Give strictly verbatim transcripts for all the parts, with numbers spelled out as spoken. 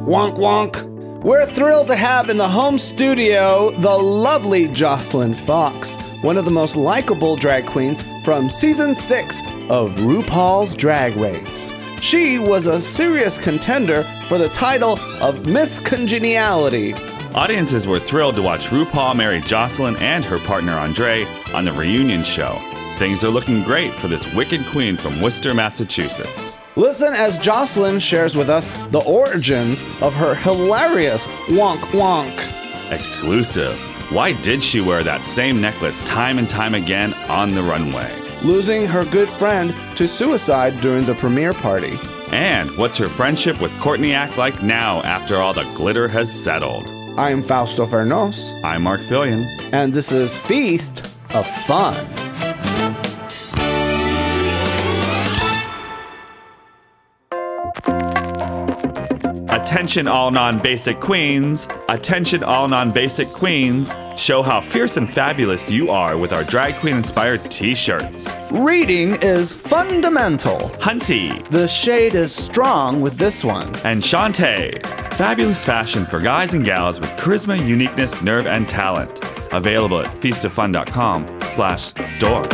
Wonk wonk. We're thrilled to have in the home studio the lovely Jocelyn Fox, one of the most likable drag queens from season six of RuPaul's Drag Race. She was a serious contender for the title of Miss Congeniality. Audiences were thrilled to watch RuPaul marry Jocelyn and her partner Andre on the reunion show. Things are looking great for this wicked queen from Worcester, Massachusetts. Listen as Jocelyn shares with us the origins of her hilarious wonk wonk. Exclusive. Why did she wear that same necklace time and time again on the runway? Losing her good friend to suicide during the premiere party. And what's her friendship with Courtney Act like now after all the glitter has settled? I'm Fausto Fernos. I'm Mark Fillion. And this is Feast of Fun. Attention all non-basic queens. Attention all non-basic queens. Show how fierce and fabulous you are with our drag queen inspired t-shirts. Reading is fundamental. Hunty. The shade is strong with this one. And Shantae. Fabulous fashion for guys and gals with charisma, uniqueness, nerve, and talent. Available at feastoffun.com slash store.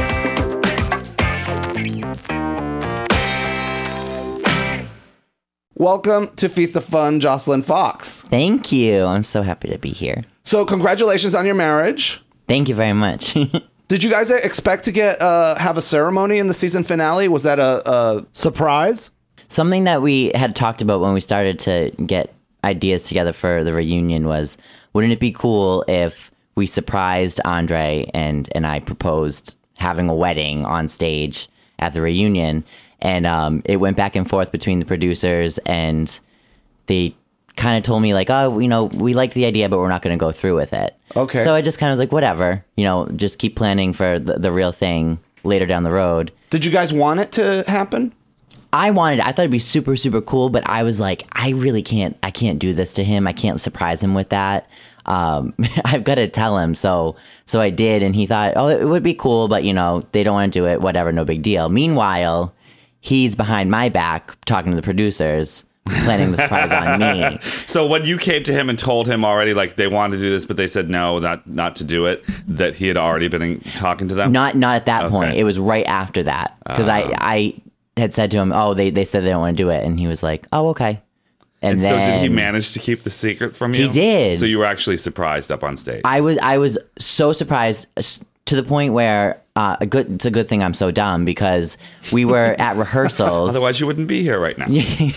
Welcome to Feast of Fun, Jocelyn Fox. Thank you. I'm so happy to be here. So congratulations on your marriage. Thank you very much. Did you guys expect to get uh, have a ceremony in the season finale? Was that a, a surprise? Something that we had talked about when we started to get ideas together for the reunion was, wouldn't it be cool if we surprised Andre and, and I proposed having a wedding on stage at the reunion? And um, it went back and forth between the producers, and they kind of told me, like, oh, you know, we like the idea, but we're not going to go through with it. Okay. So I just kind of was like, whatever, you know, just keep planning for the, the real thing later down the road. Did you guys want it to happen? I wanted, I thought it'd be super, super cool, but I was like, I really can't, I can't do this to him. I can't surprise him with that. Um, I've got to tell him. So, so I did. And he thought, oh, it would be cool, but you know, they don't want to do it. Whatever. No big deal. Meanwhile, he's behind my back talking to the producers, planning the surprise on me. So when you came to him and told him already, like, they wanted to do this, but they said no, not not to do it, that he had already been in, talking to them? Not not at that Okay. point. It was right after that. Because Uh. I, I had said to him, oh, they, they said they don't want to do it. And he was like, oh, okay. And, And then so did he manage to keep the secret from you? He did. So you were actually surprised up on stage. I was I was so surprised s- to the point where uh, a good it's a good thing I'm so dumb, because we were at rehearsals. Otherwise you wouldn't be here right now.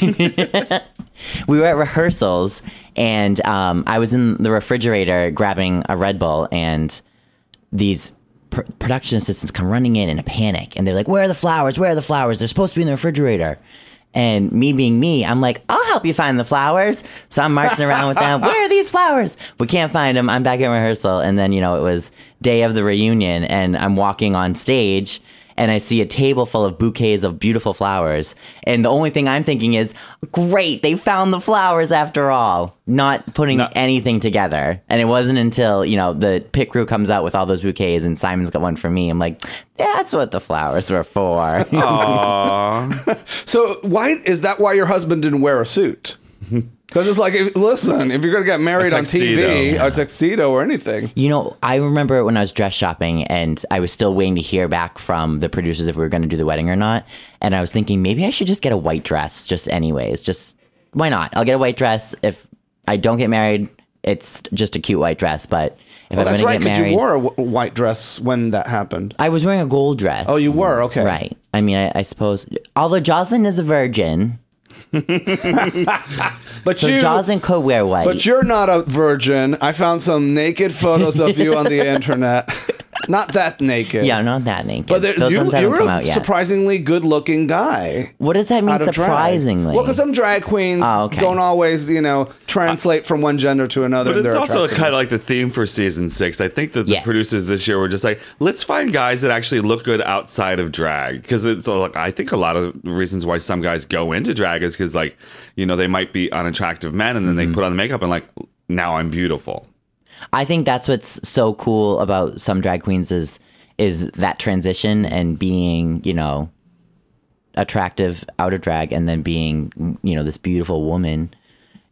We were at rehearsals, and um, I was in the refrigerator grabbing a Red Bull, and these pr- production assistants come running in in a panic, and they're like, "Where are the flowers? Where are the flowers? They're supposed to be in the refrigerator." And me being me, I'm like, I'll help you find the flowers. So I'm marching around with them. Where are these flowers? We can't find them. I'm back in rehearsal. And then, you know, it was day of the reunion, and I'm walking on stage, and I see a table full of bouquets of beautiful flowers. And the only thing I'm thinking is, great, they found the flowers after all. Not putting No. anything together. And it wasn't until, you know, the pit crew comes out with all those bouquets, and Simon's got one for me. I'm like, that's what the flowers were for. Aww. So why is that why your husband didn't wear a suit? Because it's like, if, listen, if you're going to get married on T V, tuxedo. a tuxedo or anything. You know, I remember when I was dress shopping, and I was still waiting to hear back from the producers if we were going to do the wedding or not. And I was thinking, maybe I should just get a white dress, just anyways. Just, why not? I'll get a white dress. If I don't get married, it's just a cute white dress. But if Well, I'm that's going right, to get because married... you wore a w- white dress when that happened. I was wearing a gold dress. Oh, you were? Okay. Right. I mean, I, I suppose... Although Jocelyn is a virgin, But so you, Jocelyn could wear white. but you're not a virgin. I found some naked photos of you on the internet. Not that naked. Yeah, not that naked. But there, Those you, ones you haven't were come a out yet. surprisingly good-looking guy. What does that mean, out of drag. surprisingly? Well, because some drag queens Oh, okay. don't always, you know, translate from one gender to another. But in it's their also attractiveness. kind of like the theme for season six. I think that the Yes. producers this year were just like, let's find guys that actually look good outside of drag. Because it's, uh, I think a lot of the reasons why some guys go into drag is because, like, you know, they might be unattractive men, and then Mm-hmm. they put on the makeup and like, now I'm beautiful. I think that's what's so cool about some drag queens is is that transition and being, you know, attractive out of drag and then being, you know, this beautiful woman.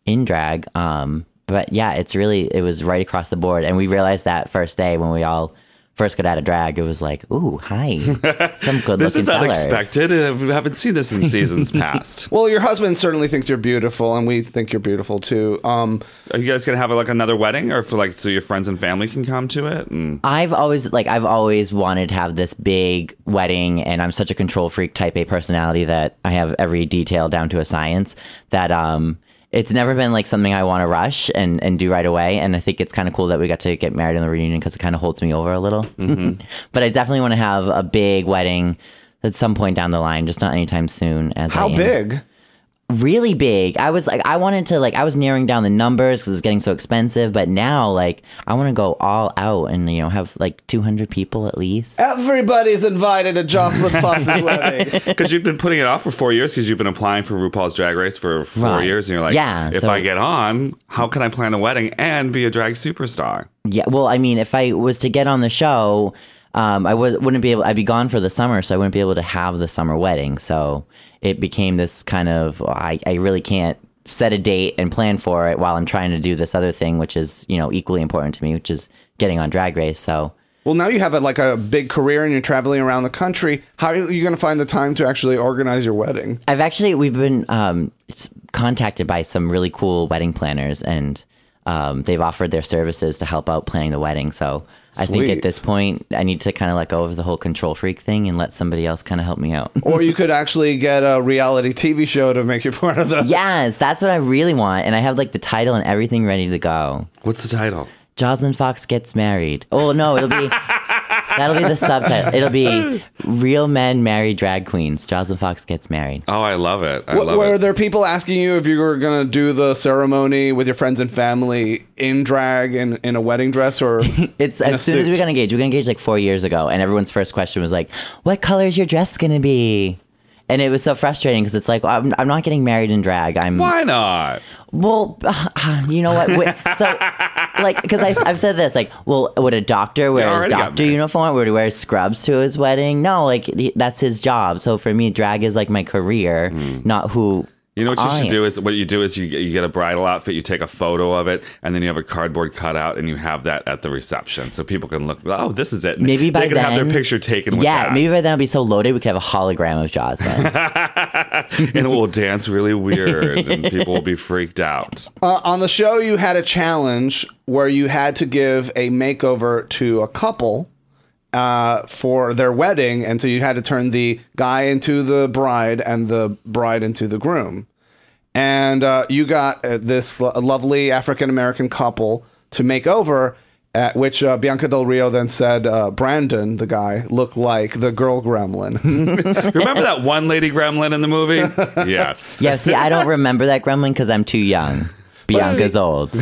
in drag. Um, but yeah, it's really, it was right across the board. And we realized that first day when we all first got out of drag, it was like, ooh, hi, some good This is looking unexpected. Uh, We haven't seen this in seasons past. Well, your husband certainly thinks you're beautiful, and we think you're beautiful too. Um, Are you guys gonna have like another wedding, or for like so your friends and family can come to it? And I've always like I've always wanted to have this big wedding, and I'm such a control freak type A personality that I have every detail down to a science that um it's never been like something I want to rush and, and do right away. And I think it's kind of cool that we got to get married in the reunion because it kind of holds me over a little. Mm-hmm. But I definitely want to have a big wedding at some point down the line, just not anytime soon. As how I am. big? Really big. I was like, I wanted to like, I was narrowing down the numbers because it was getting so expensive. But now, like, I want to go all out and, you know, have like two hundred people at least. Everybody's invited to Jocelyn Fox's wedding. because you've been putting it off for four years because you've been applying for RuPaul's Drag Race for four Right. years, and you're like, Yeah, if so- I get on, how can I plan a wedding and be a drag superstar? Yeah. Well, I mean, if I was to get on the show, um, I w- wouldn't be able, I'd be gone for the summer. So I wouldn't be able to have the summer wedding. So it became this kind of, I, I really can't set a date and plan for it while I'm trying to do this other thing, which is, you know, equally important to me, which is getting on Drag Race. So Well, now you have a, like a big career and you're traveling around the country. How are you going to find the time to actually organize your wedding? I've actually, we've been um, s- contacted by some really cool wedding planners, and um, they've offered their services to help out planning the wedding. So I think Sweet. at this point, I need to kind of let go of the whole control freak thing and let somebody else kind of help me out. Or you could actually get a reality T V show to make you part of the... Yes, that's what I really want. And I have like the title and everything ready to go. What's the title? Jocelyn Fox Gets Married. Oh, no, it'll be... That'll be the subtitle. It'll be Real Men Marry Drag Queens. Jocelyn Fox Gets Married. Oh, I love it. I W- love were it. there people asking you if you were going to do the ceremony with your friends and family in drag in, in a wedding dress or It's in a as soon as suit? we got engaged. We got engaged like four years ago, and everyone's first question was like, "What color is your dress gonna be?" And it was so frustrating because it's like I'm, I'm not getting married in drag. I'm Why not? well, you know what? Wait, so like, because I've said this, like, well, would a doctor wear his already got doctor married. uniform? Would he wear scrubs to his wedding? No, like he- that's his job. So for me, drag is like my career, not who. You know what you I should am. do is what you do is you you get a bridal outfit, you take a photo of it, and then you have a cardboard cutout, and you have that at the reception, so people can look. Oh, this is it. Maybe by they can have then- their picture taken. With Yeah, that. maybe by then I'll be so loaded we could have a hologram of Jocelyn. and it will dance really weird, and people will be freaked out. Uh, on the show, you had a challenge where you had to give a makeover to a couple uh, for their wedding, and so you had to turn the guy into the bride and the bride into the groom. And uh, you got uh, this lo- lovely African American couple to make over, at which uh, Bianca Del Rio then said uh, Brandon, the guy, looked like the girl gremlin. Remember that one lady gremlin in the movie? Yes. Yeah, see, I don't remember that gremlin because I'm too young. Bianca's old.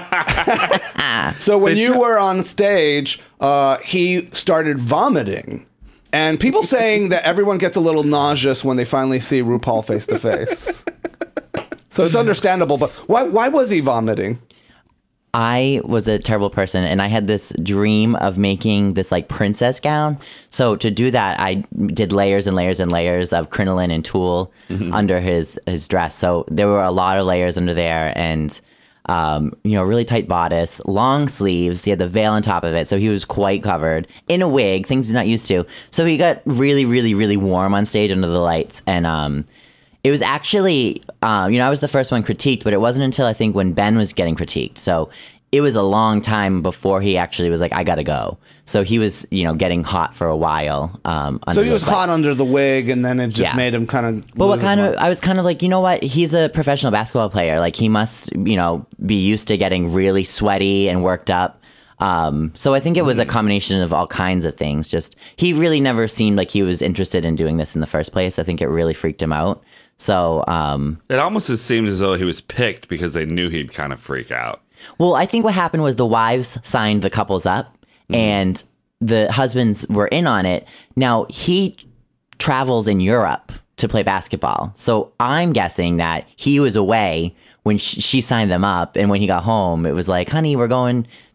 So when Did you you- were on stage, uh, he started vomiting. And people saying that everyone gets a little nauseous when they finally see RuPaul face to face. So it's understandable, but why why was he vomiting? I was a terrible person, and I had this dream of making this like princess gown. So to do that, I did layers and layers and layers of crinoline and tulle under his his dress. So there were a lot of layers under there, and um, you know, really tight bodice, long sleeves. He had the veil on top of it, so he was quite covered in a wig, things he's not used to. So he got really, really, really warm on stage under the lights, and um. It was actually, um, you know, I was the first one critiqued, but it wasn't until I think when Ben was getting critiqued. So it was a long time before he actually was like, I gotta go. So he was, you know, getting hot for a while. Um, So under he was those hot lights. under the wig, and then it just Yeah. made him kind of. But what kind of, I was kind of like, you know what? He's a professional basketball player. Like he must, you know, be used to getting really sweaty and worked up. Um, so I think it was a combination of all kinds of things. Just, he really never seemed like he was interested in doing this in the first place. I think it really freaked him out. So, um, It almost just seems as though he was picked because they knew he'd kind of freak out. well, I think what happened was the wives signed the couples up and the husbands were in on it. Now, he travels in Europe to play basketball. So I'm guessing that he was away when sh- she signed them up. And when he got home, it was like, honey, we're going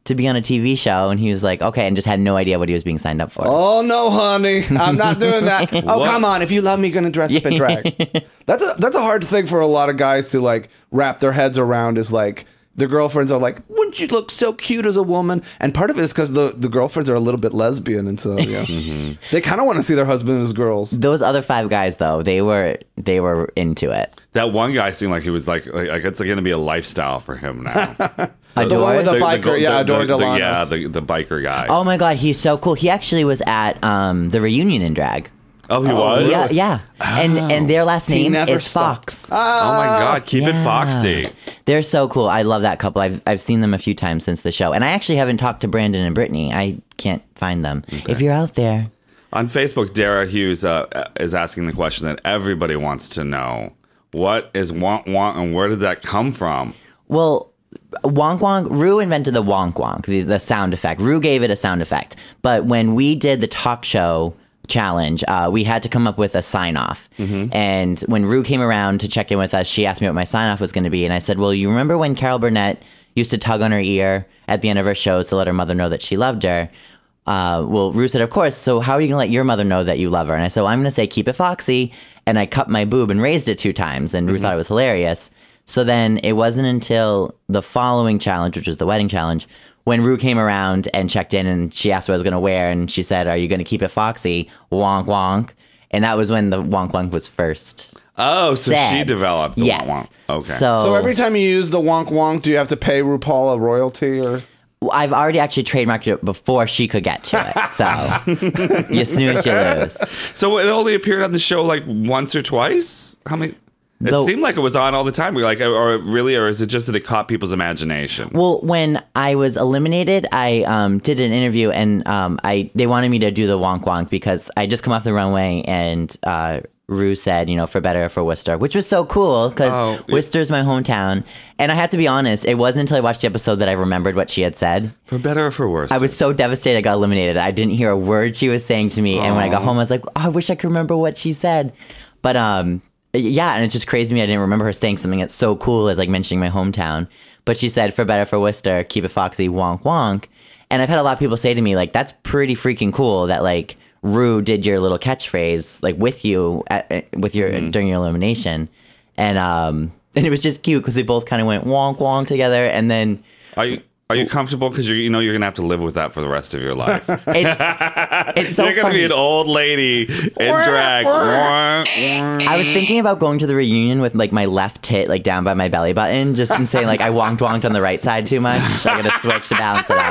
to be on a T V show, and he was like, okay, and just had no idea what he was being signed up for. Oh no, honey, I'm not doing that. Oh, What? come on, if you love me, gonna dress up in drag. That's a that's a hard thing for a lot of guys to like wrap their heads around. Is like their girlfriends are like, wouldn't you look so cute as a woman? And part of it is because the, the girlfriends are a little bit lesbian, and so yeah, Mm-hmm. they kind of want to see their husband as girls. Those other five guys, though, they were they were into it. That one guy seemed like he was like, like, like it's going to be a lifestyle for him now. The one with the The- the biker, go- yeah, the- Adore the- the- Delanos. Yeah, the, the biker guy. Oh my God, he's so cool. He actually was at um, the reunion in drag. Oh, he was? Yeah, yeah. And and their last He name never is stopped. Fox. Oh my God, keep it Yeah. foxy. They're so cool. I love that couple. I've I've seen them a few times since the show, and I actually haven't talked to Brandon and Brittany. I can't find them. If you're out there, On Facebook, Dara Hughes uh, is asking the question that everybody wants to know. What is wonk wonk and where did that come from? well, wonk wonk. Rue invented the wonk wonk, the, the sound effect. Rue gave it a sound effect. But when we did the talk show challenge, uh, we had to come up with a sign off. And when Rue came around to check in with us, she asked me what my sign off was going to be, and I said, "Well, you remember when Carol Burnett used to tug on her ear at the end of her shows to let her mother know that she loved her?" Uh, well, Rue said, "Of course. So how are you going to let your mother know that you love her?" And I said, "Well, I'm going to say keep it foxy," and I cut my boob and raised it two times, and Rue thought it was hilarious. So then it wasn't until the following challenge, which was the wedding challenge, when Rue came around and checked in and she asked what I was going to wear, and she said, "Are you going to keep it foxy?" Wonk wonk. And that was when the wonk wonk was first Oh, so said. she developed the yes. wonk wonk. Okay. So, So every time you use the wonk wonk, do you have to pay RuPaul a royalty or? I've already actually trademarked it before she could get to it. So you snooze, you lose. So it only appeared on the show like once or twice? How many? It The- seemed like it was on all the time. We're like, or really, or is it just that it caught people's imagination? Well, when I was eliminated, I um, did an interview, and um, I they wanted me to do the wonk wonk because I just come off the runway, and uh, Rue said, you know, for better or for Worcester, which was so cool because Oh, yeah. Worcester's my hometown. And I have to be honest, it wasn't until I watched the episode that I remembered what she had said. For better or for worse? I was so devastated I got eliminated. I didn't hear a word she was saying to me. And when I got home, I was like, oh, I wish I could remember what she said. But um, yeah, and it's just crazy to me. I didn't remember her saying something that's so cool as like mentioning my hometown. But she said, for better for Worcester, keep it foxy, wonk wonk. And I've had a lot of people say to me, like, that's pretty freaking cool that like Rue did your little catchphrase like with you at, with your during your elimination. And um and it was just cute because they both kind of went wonk wonk together, and then Are you are you comfortable? Because you you know you're gonna have to live with that for the rest of your life. it's it's so you're gonna funny. be an old lady in drag. I was thinking about going to the reunion with like my left tit like down by my belly button, just and saying like I wonked wonked on the right side too much. I gotta switch to balance it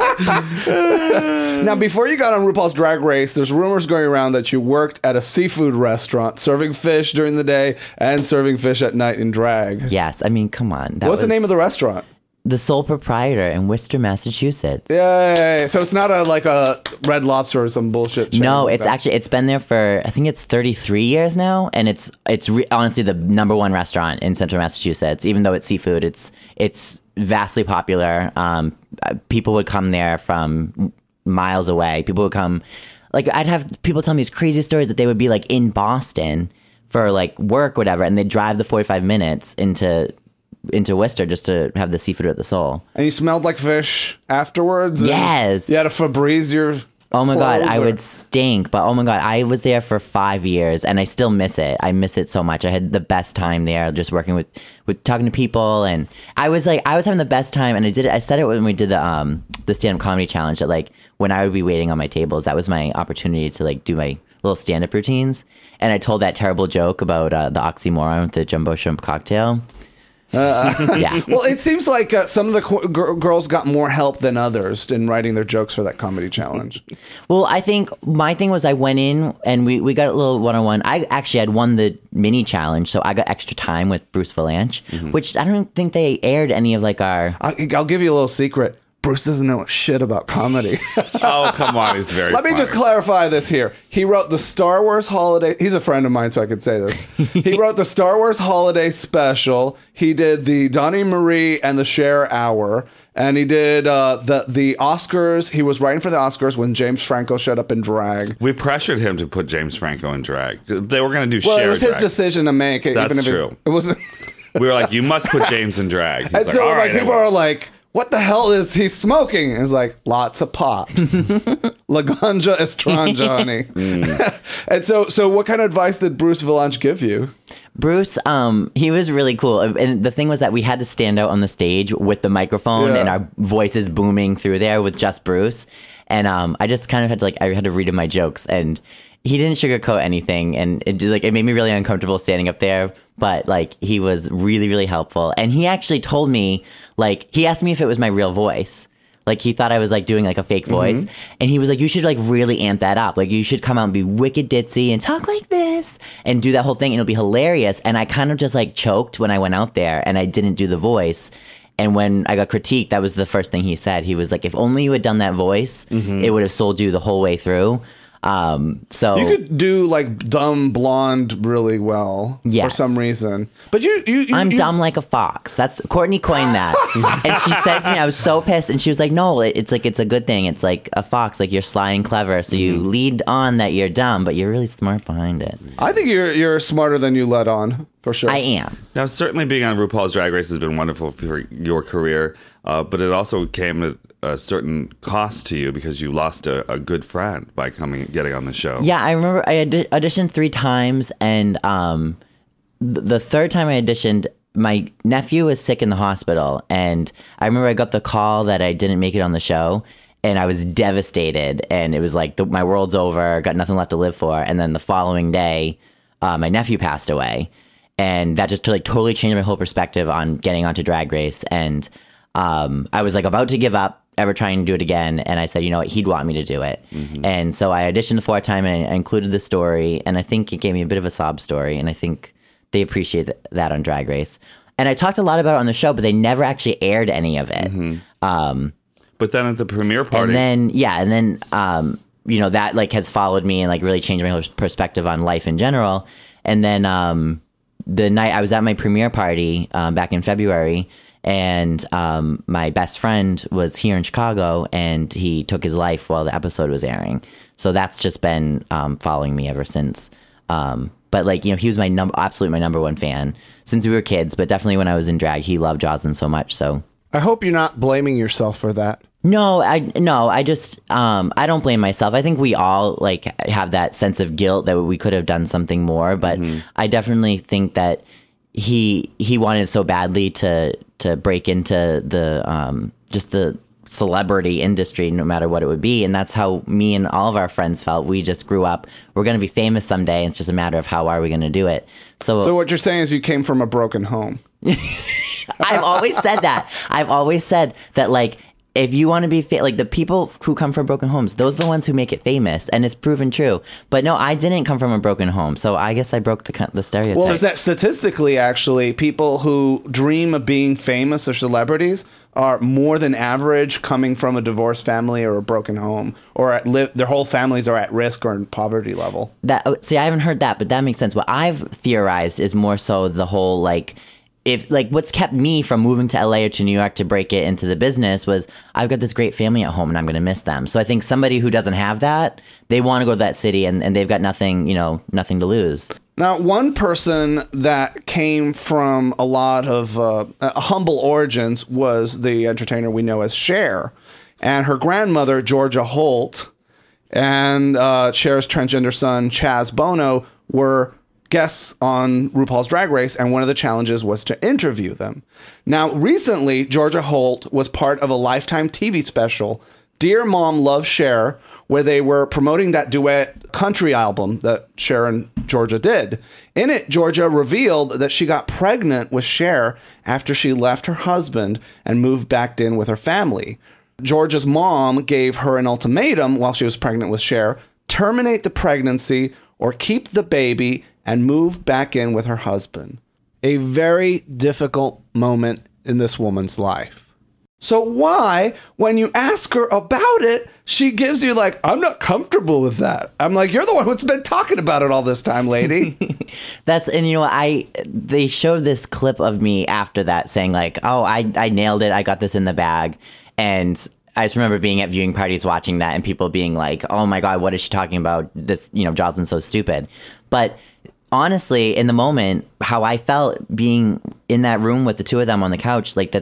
out. Now, before you got on RuPaul's Drag Race, there's rumors going around that you worked at a seafood restaurant, serving fish during the day and serving fish at night in drag. Yes, I mean, come on. That What's the was name of the restaurant? the sole proprietor in Worcester, Massachusetts? Yay! So it's not a like a Red Lobster or some bullshit. chain No, like it's that. actually it's been there for I think it's thirty-three years now, and it's it's re- honestly the number one restaurant in Central Massachusetts. Even though it's seafood, it's it's vastly popular. Um, people would come there from miles away. People would come, like I'd have people tell me these crazy stories that they would be like in Boston for like work, whatever, and they'd drive the forty-five minutes into into Worcester just to have the seafood at the Soul. And you smelled like fish afterwards? and Yes. You had to Febreze your Oh my God, clothes, I or- would stink. But oh my God, I was there for five years and I still miss it. I miss it so much. I had the best time there just working with, with talking to people. And I was like, I was having the best time. And I did it, I said it when we did the, um, the stand-up comedy challenge that like when I would be waiting on my tables, that was my opportunity to like do my little stand-up routines. And I told that terrible joke about uh, the oxymoron with the jumbo shrimp cocktail. yeah. Well, it seems like uh, some of the qu- gr- girls got more help than others in writing their jokes for that comedy challenge. Well, I think my thing was I went in and we, we got a little one-on-one. I actually had won the mini challenge, so I got extra time with Bruce Valanche, which I don't think they aired any of like our... I- I'll give you a little secret. Bruce doesn't know shit about comedy. Oh, come on. He's very Let me just funny. clarify this here. He wrote the Star Wars Holiday. He's a friend of mine, so I could say this. He wrote the Star Wars Holiday Special. He did the Donnie Marie and the Cher Hour. And he did uh, the the Oscars. He was writing for the Oscars when James Franco showed up in drag. We pressured him to put James Franco in drag. They were going to do Well, Cher it was his drag. decision to make. That's even if true. It, it was. We were like, you must put James in drag. He's And like, so all like right, I people will." are like, what the hell is he smoking? And it's like, lots of pot. La ganja estranja, honey. Mm. And so, so what kind of advice did Bruce Vilanch give you? Bruce, um, he was really cool. And the thing was that we had to stand out on the stage with the microphone Yeah. and our voices booming through there with just Bruce. And um, I just kind of had to like, I had to read him my jokes, and he didn't sugarcoat anything. And it just like, it made me really uncomfortable standing up there. But like, he was really, really helpful. And he actually told me, like, he asked me if it was my real voice. Like, he thought I was like doing like a fake voice. Mm-hmm. And he was like, you should like really amp that up. Like, you should come out and be wicked ditzy and talk like this and do that whole thing. And it'll be hilarious. And I kind of just like choked when I went out there and I didn't do the voice. And when I got critiqued, that was the first thing he said. He was like, if only you had done that voice, mm-hmm. it would have sold you the whole way through. Um, so you could do like dumb blonde really well yes. for some reason, but you, you, you I'm you, dumb like a fox. That's Courtney coined that. And she said to me, I was so pissed. And she was like, no, it's like, it's a good thing. It's like a fox, like you're sly and clever. So you mm-hmm. lead on that you're dumb, but you're really smart behind it. I think you're, you're smarter than you let on. For sure. I am. Now, certainly being on RuPaul's Drag Race has been wonderful for your career, uh, but it also came at a certain cost to you because you lost a, a good friend by coming getting on the show. Yeah, I remember I audi- auditioned three times, and um, th- the third time I auditioned, my nephew was sick in the hospital, and I remember I got the call that I didn't make it on the show, and I was devastated, and it was like, the, my world's over, got nothing left to live for, and then the following day, uh, my nephew passed away. And that just like totally changed my whole perspective on getting onto Drag Race. And um, I was like about to give up ever trying to do it again. And I said, you know what, he'd want me to do it. Mm-hmm. And so I auditioned the fourth time and I included the story. And I think it gave me a bit of a sob story. And I think they appreciate th- that on Drag Race. And I talked a lot about it on the show, but they never actually aired any of it. Mm-hmm. Um, but then at the premiere party. And then, yeah, and then, um, you know, that like has followed me and like really changed my whole perspective on life in general. And then, um, the night I was at my premiere party um, back in February, and um, my best friend was here in Chicago, and he took his life while the episode was airing. So that's just been um, following me ever since. Um, but like, you know, he was my number, absolutely my number one fan since we were kids. But definitely when I was in drag, he loved Jocelyn so much. So I hope you're not blaming yourself for that. No, I no, I just um, I don't blame myself. I think we all like have that sense of guilt that we could have done something more, but mm-hmm. I definitely think that he he wanted so badly to to break into the um, just the celebrity industry, no matter what it would be, and that's how me and all of our friends felt. We just grew up. We're going to be famous someday. And it's just a matter of how are we going to do it. So, so what you're saying is you came from a broken home. I've always said that. I've always said that, like, if you want to be fa- like the people who come from broken homes, those are the ones who make it famous, and it's proven true. But no, I didn't come from a broken home, so I guess I broke the the stereotype. Well, st- statistically, actually, people who dream of being famous or celebrities are more than average coming from a divorced family or a broken home, or at li- their whole families are at risk or in poverty level. That oh, see, I haven't heard that, but that makes sense. What I've theorized is more so the whole like. If like what's kept me from moving to L A or to New York to break it into the business was I've got this great family at home and I'm going to miss them. So I think somebody who doesn't have that, they want to go to that city and, and they've got nothing, you know, nothing to lose. Now, one person that came from a lot of uh, uh, humble origins was the entertainer we know as Cher, and her grandmother, Georgia Holt, and uh, Cher's transgender son, Chaz Bono, were guests on RuPaul's Drag Race, and one of the challenges was to interview them. Now, recently, Georgia Holt was part of a Lifetime T V special, Dear Mom, Love Cher, where they were promoting that duet country album that Cher and Georgia did. In it, Georgia revealed that she got pregnant with Cher after she left her husband and moved back in with her family. Georgia's mom gave her an ultimatum while she was pregnant with Cher: terminate the pregnancy or keep the baby and move back in with her husband. A very difficult moment in this woman's life. So why, when you ask her about it, she gives you like, I'm not comfortable with that. I'm like, you're the one who's been talking about it all this time, lady. That's, and you know, I, they showed this clip of me after that saying like, oh, I, I nailed it. I got this in the bag. And I just remember being at viewing parties watching that and people being like, oh my God, what is she talking about? This, you know, Jocelyn's so stupid. But honestly, in the moment, how I felt being in that room with the two of them on the couch, like that they,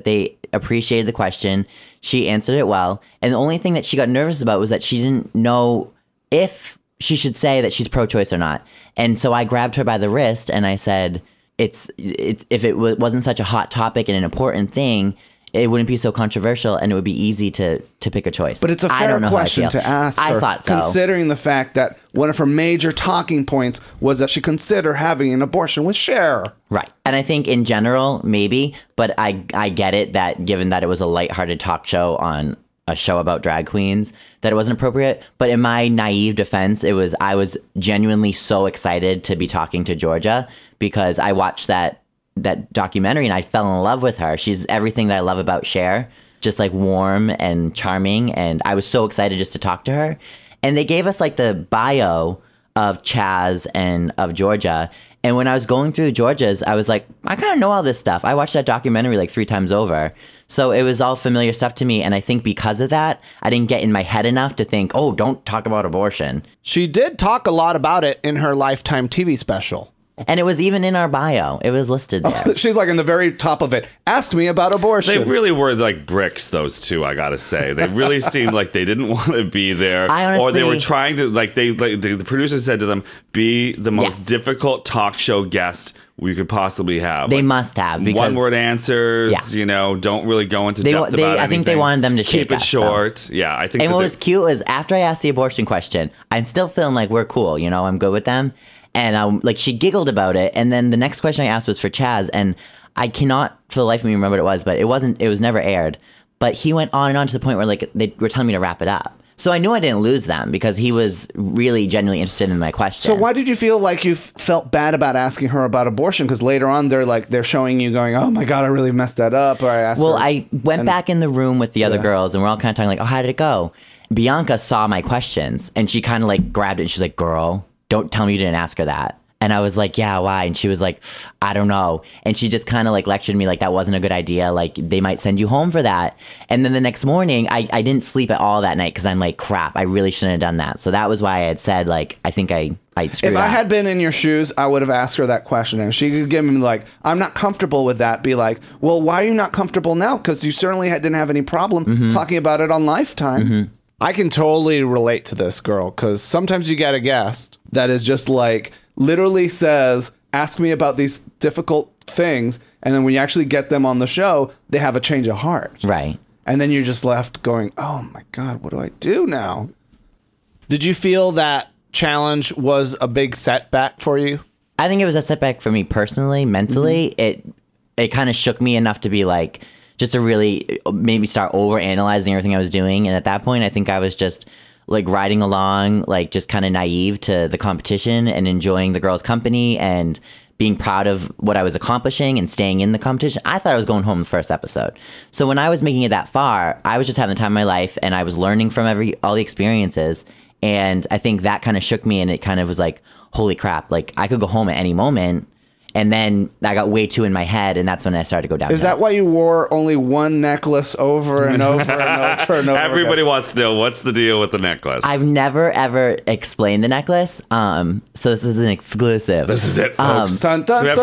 appreciated the question. She answered it well. And the only thing that she got nervous about was that she didn't know if she should say that she's pro-choice or not. And so I grabbed her by the wrist and I said, it's, it's if it w- wasn't such a hot topic and an important thing, it wouldn't be so controversial and it would be easy to to pick a choice. But it's a I fair don't know how I question feel. to ask her, I thought so. considering the fact that one of her major talking points was that she considered having an abortion with Cher. Right. And I think in general, maybe, but I I get it that given that it was a lighthearted talk show on a show about drag queens, that it wasn't appropriate. But in my naive defense, it was I was genuinely so excited to be talking to Georgia because I watched that that documentary and I fell in love with her. She's everything that I love about Cher, just like warm and charming. And I was so excited just to talk to her. And they gave us like the bio of Chaz and of Georgia. And when I was going through Georgia's, I was like, I kind of know all this stuff. I watched that documentary like three times over. So it was all familiar stuff to me. And I think because of that, I didn't get in my head enough to think, oh, don't talk about abortion. She did talk a lot about it in her Lifetime T V special. And it was even in our bio. It was listed there. She's like in the very top of it. Asked me about abortion. They really were like bricks, those two, I gotta say. They really seemed like they didn't want to be there. I honestly, or they were trying to, like, they, like, the, the producer said to them, be the most yes. difficult talk show guest we could possibly have. They like, must have. Because, one word answers, yeah. you know, don't really go into they, depth they, about I anything. think they wanted them to shake Keep it us, short. So. Yeah, I think And that what was cute was after I asked the abortion question, I'm still feeling like we're cool, you know, I'm good with them. And um, like she giggled about it, and then the next question I asked was for Chaz, and I cannot for the life of me remember what it was, but it wasn't. It was never aired. But he went on and on to the point where like they were telling me to wrap it up. So I knew I didn't lose them because he was really genuinely interested in my question. So why did you feel like you f- felt bad about asking her about abortion? Because later on they're like they're showing you going, oh my god, I really messed that up. Or I asked. Well, her, I went and, back in the room with the other Yeah. girls, and we're all kind of talking like, oh, how did it go? Bianca saw my questions, and she kind of like grabbed it, and she's like, girl, don't tell me you didn't ask her that. And I was like, yeah, why? And she was like, I don't know. And she just kind of like lectured me like that wasn't a good idea. Like they might send you home for that. And then the next morning, I, I didn't sleep at all that night because I'm like, crap, I really shouldn't have done that. So that was why I had said like, I think I, I screwed If up. I had been in your shoes, I would have asked her that question. And she could give me like, I'm not comfortable with that. Be like, well, why are you not comfortable now? Because you certainly had, didn't have any problem Mm-hmm. talking about it on Lifetime. Mm-hmm. I can totally relate to this girl because sometimes you get a guest that is just like, literally says, ask me about these difficult things. And then when you actually get them on the show, they have a change of heart. Right. And then you're just left going, oh my God, what do I do now? Did you feel that challenge was a big setback for you? I think it was a setback for me personally, mentally. Mm-hmm. It it kind of shook me enough to be like, just to really maybe start over analyzing everything I was doing. And at that point, I think I was just like riding along, like just kind of naive to the competition and enjoying the girls' company and being proud of what I was accomplishing and staying in the competition. I thought I was going home the first episode. So when I was making it that far, I was just having the time of my life and I was learning from every all the experiences. And I think that kind of shook me and it kind of was like, holy crap, like I could go home at any moment. And then I got way too in my head, and that's when I started to go down. Is that why you wore only one necklace over and over and over and over? Everybody again? wants to know what's the deal with the necklace. I've never ever explained the necklace, um, so this is an exclusive. This is it, Um, folks. Dun, dun, Do we have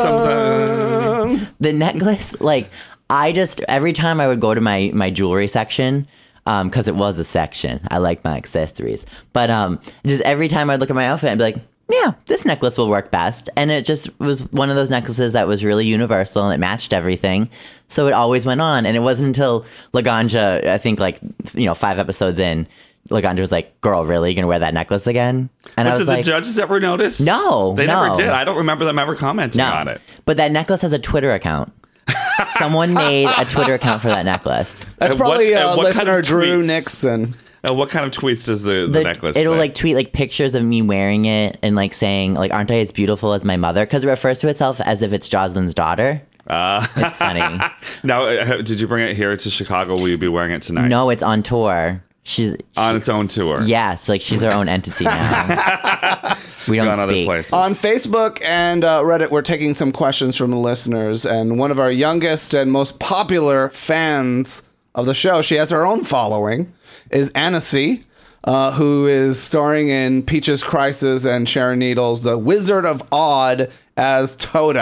dun. some? the necklace, like I just every time I would go to my my jewelry section, um, because it was a section. I like my accessories, but um, just every time I'd look at my outfit, I'd be like, yeah, this necklace will work best. And it just was one of those necklaces that was really universal and it matched everything. So it always went on. And it wasn't until Laganja, I think like, you know, five episodes in, Laganja was like, girl, really? You gonna wear that necklace again? And But I was did like, the judges ever notice? No, They no. never did. I don't remember them ever commenting no. on it. But that necklace has a Twitter account. Someone made a Twitter account for that necklace. That's And what- probably and uh, what kind listener of Drew tweets? Nixon. Uh, what kind of tweets does the, the, The- necklace it'll say? like tweet like pictures of me wearing it and like saying like, aren't I as beautiful as my mother? Because it refers to itself as if it's Jocelyn's daughter. Uh, It's funny. now, uh, did you bring it here to Chicago? Will you be wearing it tonight? No, it's on tour. She's On its own tour. yes, like she's her own entity now. we don't Gone other speak. places. On Facebook and uh, Reddit, we're taking some questions from the listeners. And one of our youngest and most popular fans of the show, she has her own following, is Anna C., uh, who is starring in Peaches Crisis and Sharon Needles' The Wizard of Odd as Toto.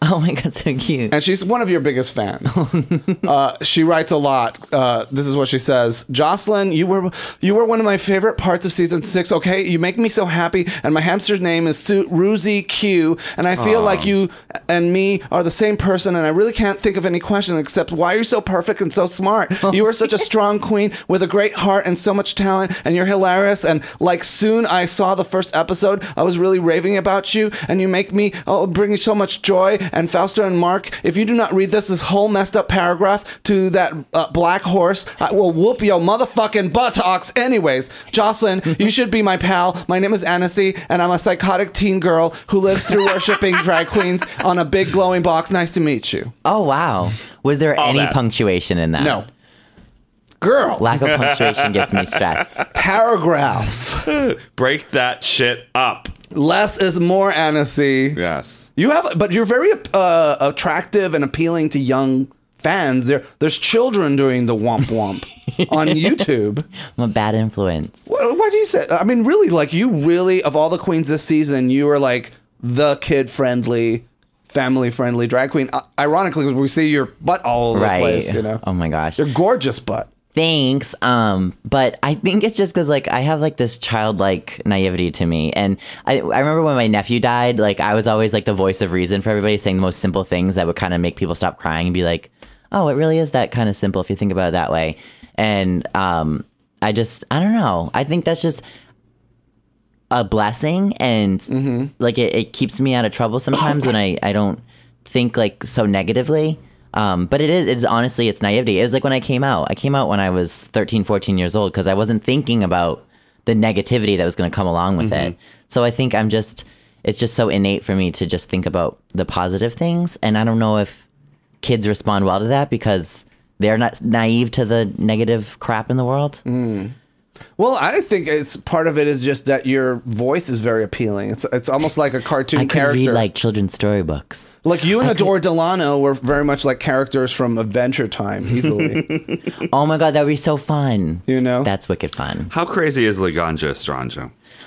Oh my God, so cute. And she's one of your biggest fans. uh, she writes a lot. Uh, this is what she says: Jocelyn, you were you were one of my favorite parts of season six. Okay, you make me so happy, and my hamster's name is Su- Ruzy Q, and I feel Aww. like you and me are the same person, and I really can't think of any question except why are you so perfect and so smart? You are such a strong queen with a great heart and so much talent, and you're hilarious. And like soon I saw the first episode, I was really raving about you, and you make me oh, bring you so much joy. And Fausto and Mark, if you do not read this, this whole messed up paragraph to that uh, black horse, I will whoop your motherfucking buttocks. Anyways, Jocelyn, you should be my pal. My name is Annecy, and I'm a psychotic teen girl who lives through worshiping drag queens on a big glowing box. Nice to meet you. Oh, wow. Was there All any that. punctuation in that? No. Girl. Lack of punctuation gives me stress. Paragraphs. Break that shit up. Less is more, Annecy. Yes. You have, but you're very uh, attractive and appealing to young fans. There, there's children doing the womp womp on YouTube. I'm a bad influence. What, what do you say? I mean, really, like you really, of all the queens this season, you were like the kid-friendly, family-friendly drag queen. Uh, ironically, because we see your butt all over Right. the place, you know. Oh my gosh. Your gorgeous butt. Thanks. Um, but I think it's just because like I have like this childlike naivety to me, and I I remember when my nephew died, like I was always like the voice of reason for everybody, saying the most simple things that would kind of make people stop crying and be like, oh, it really is that kind of simple if you think about it that way. And um, I just I don't know. I think that's just a blessing, and Mm-hmm. like it, it keeps me out of trouble sometimes when I I don't think like so negatively. Um, but it is, it's honestly, it's naivety. It was like when I came out, I came out when I was thirteen, fourteen years old because I wasn't thinking about the negativity that was going to come along with Mm-hmm. it. So I think I'm just, it's just so innate for me to just think about the positive things. And I don't know if kids respond well to that because they're not naive to the negative crap in the world. Mm. Well, I think it's part of it is just that your voice is very appealing. It's it's almost like a cartoon I could character. read like children's storybooks. Like you and Adore Delano were very much like characters from Adventure Time, easily. Oh my God, that would be so fun. You know? That's wicked fun. How crazy is Laganja Estranja?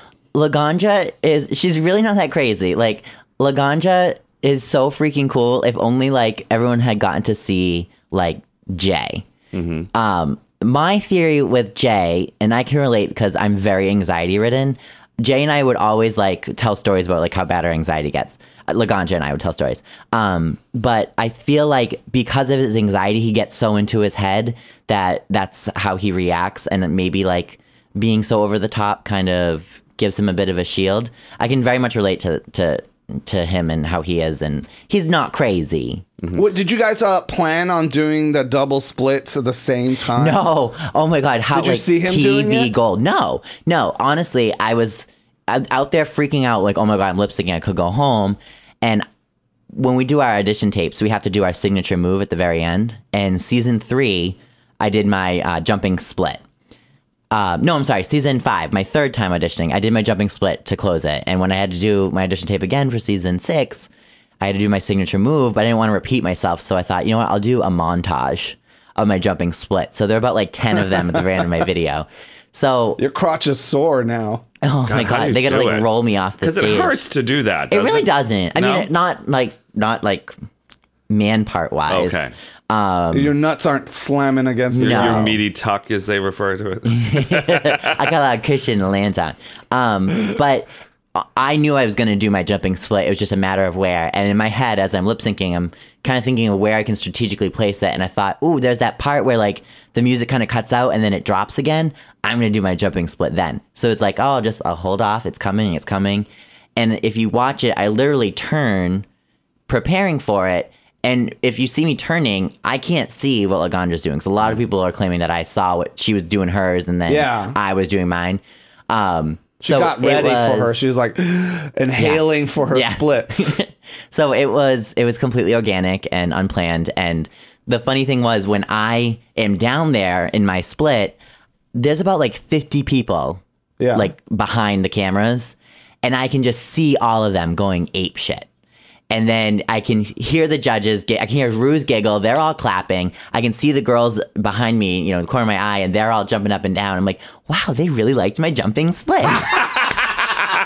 Laganja is, she's really not that crazy. Like, Laganja is so freaking cool. If only, like, everyone had gotten to see, like, Jay. Mm-hmm. Um, my theory with Jay, and I can relate because I'm very anxiety ridden. Jay and I would always, like, tell stories about, like, how bad our anxiety gets. Laganja and I would tell stories. Um, but I feel like because of his anxiety, he gets so into his head that that's how he reacts. And maybe, like, being so over the top kind of gives him a bit of a shield. I can very much relate to to to him and how he is, and he's not crazy. Mm-hmm. What, did you guys uh, plan on doing the double splits at the same time? No. Oh my God. How Did you like see him T doing V it? gold? No. No. Honestly, I was out out there freaking out. Like, oh my God, I'm lip syncing. I could go home. And when we do our audition tapes, we have to do our signature move at the very end. And season three, I did my uh, jumping split. Uh, no, I'm sorry. Season five, my third time auditioning, I did my jumping split to close it. And when I had to do my audition tape again for season six, I had to do my signature move, but I didn't want to repeat myself. So I thought, you know what? I'll do a montage of my jumping split. So there are about like ten of them at the very end of my video. So, Your crotch is sore now. oh my God, how do God, you they gotta do like it? roll me off the Because stage. it hurts to do that. It doesn't really doesn't. I No? mean, not like, not like man part wise. Okay. Your nuts aren't slamming against the Your, No. your meaty tuck, as they refer to it. I got a lot of cushion to land on. Um, but I knew I was going to do my jumping split. It was just a matter of where. And in my head, as I'm lip syncing, I'm kind of thinking of where I can strategically place it. And I thought, ooh, there's that part where like the music kind of cuts out and then it drops again. I'm going to do my jumping split then. So it's like, oh, I'll just, I'll hold off. It's coming. It's coming. And if you watch it, I literally turn preparing for it. And if you see me turning, I can't see what Laganja's doing. So a lot of people are claiming that I saw what she was doing hers and then Yeah. I was doing mine. Um, She so got it ready was- for her. She was like inhaling for her Yeah. splits. So it was it was completely organic and unplanned. And the funny thing was when I am down there in my split, there's about like fifty people Yeah. like behind the cameras, and I can just see all of them going ape shit. And then I can hear the judges, get, I can hear Ruse giggle. They're all clapping. I can see the girls behind me, you know, in the corner of my eye, and they're all jumping up and down. I'm like, wow, they really liked my jumping split.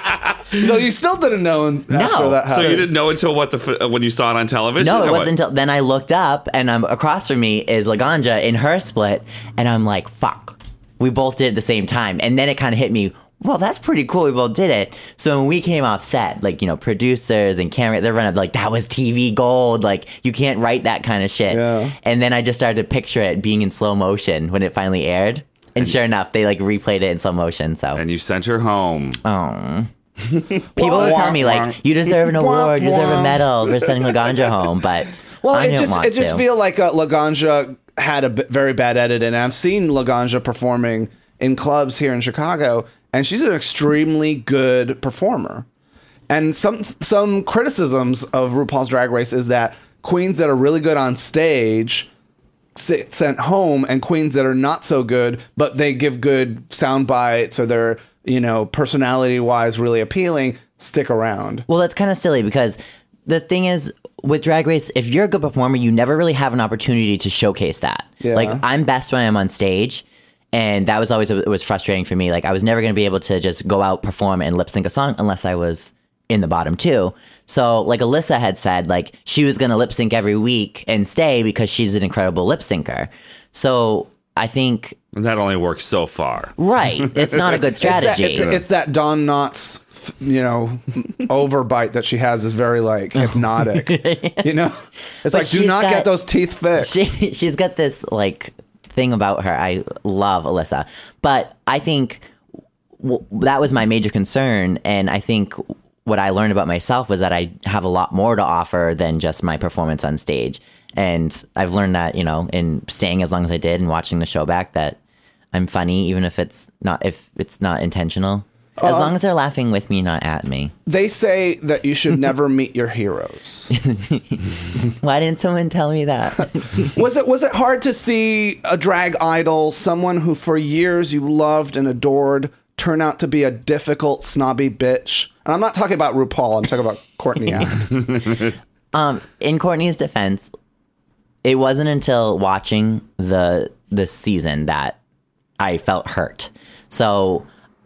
So you still didn't know after No. that happened. So you didn't know until what the when you saw it on television? No, it or what? wasn't until then I looked up and I'm across from me is Laganja in her split, and I'm like, fuck. We both did it at the same time. And then it kind of hit me, well, that's pretty cool. We both did it. So when we came off set, like, you know, producers and camera, they're running like, that was T V gold. Like, you can't write that kind of shit. Yeah. And then I just started to picture it being in slow motion when it finally aired. And sure enough, they like replayed it in slow motion. So, And you sent her home. oh. People will tell me like, you deserve an award, you deserve a medal for sending Laganja home, but Well, I it didn't just want it just to. feel like uh, Laganja had a b- very bad edit, and I've seen Laganja performing in clubs here in Chicago, and she's an extremely good performer. And some some criticisms of RuPaul's Drag Race is that queens that are really good on stage sit, sent home, and queens that are not so good, but they give good sound bites or they're, you know, personality wise really appealing, stick around. Well, that's kind of silly because the thing is with Drag Race, if you're a good performer, you never really have an opportunity to showcase that. Yeah. Like, I'm best when I'm on stage. And that was always, it was frustrating for me. Like, I was never going to be able to just go out, perform, and lip sync a song unless I was in the bottom two. So, like Alyssa had said, like, she was going to lip sync every week and stay because she's an incredible lip syncer. So, I think, And that only works so far. right, it's not a good strategy. It's that, it's, it's that Don Knotts, you know, overbite that she has is very like hypnotic. You know, it's like, do she's not got- get those teeth fixed. She, she's got this like thing about her. I love Alyssa, but I think w- that was my major concern. And I think what I learned about myself was that I have a lot more to offer than just my performance on stage. And I've learned that, you know, in staying as long as I did and watching the show back, that I'm funny, even if it's not, if it's not intentional. As long as they're laughing with me, not at me. They say that you should never meet your heroes. Why didn't someone tell me that? Was it was it hard to see a drag idol, someone who for years you loved and adored, turn out to be a difficult, snobby bitch? And I'm not talking about RuPaul. I'm talking about Courtney Act. Um, in Courtney's defense, it wasn't until watching the this season that I felt hurt. So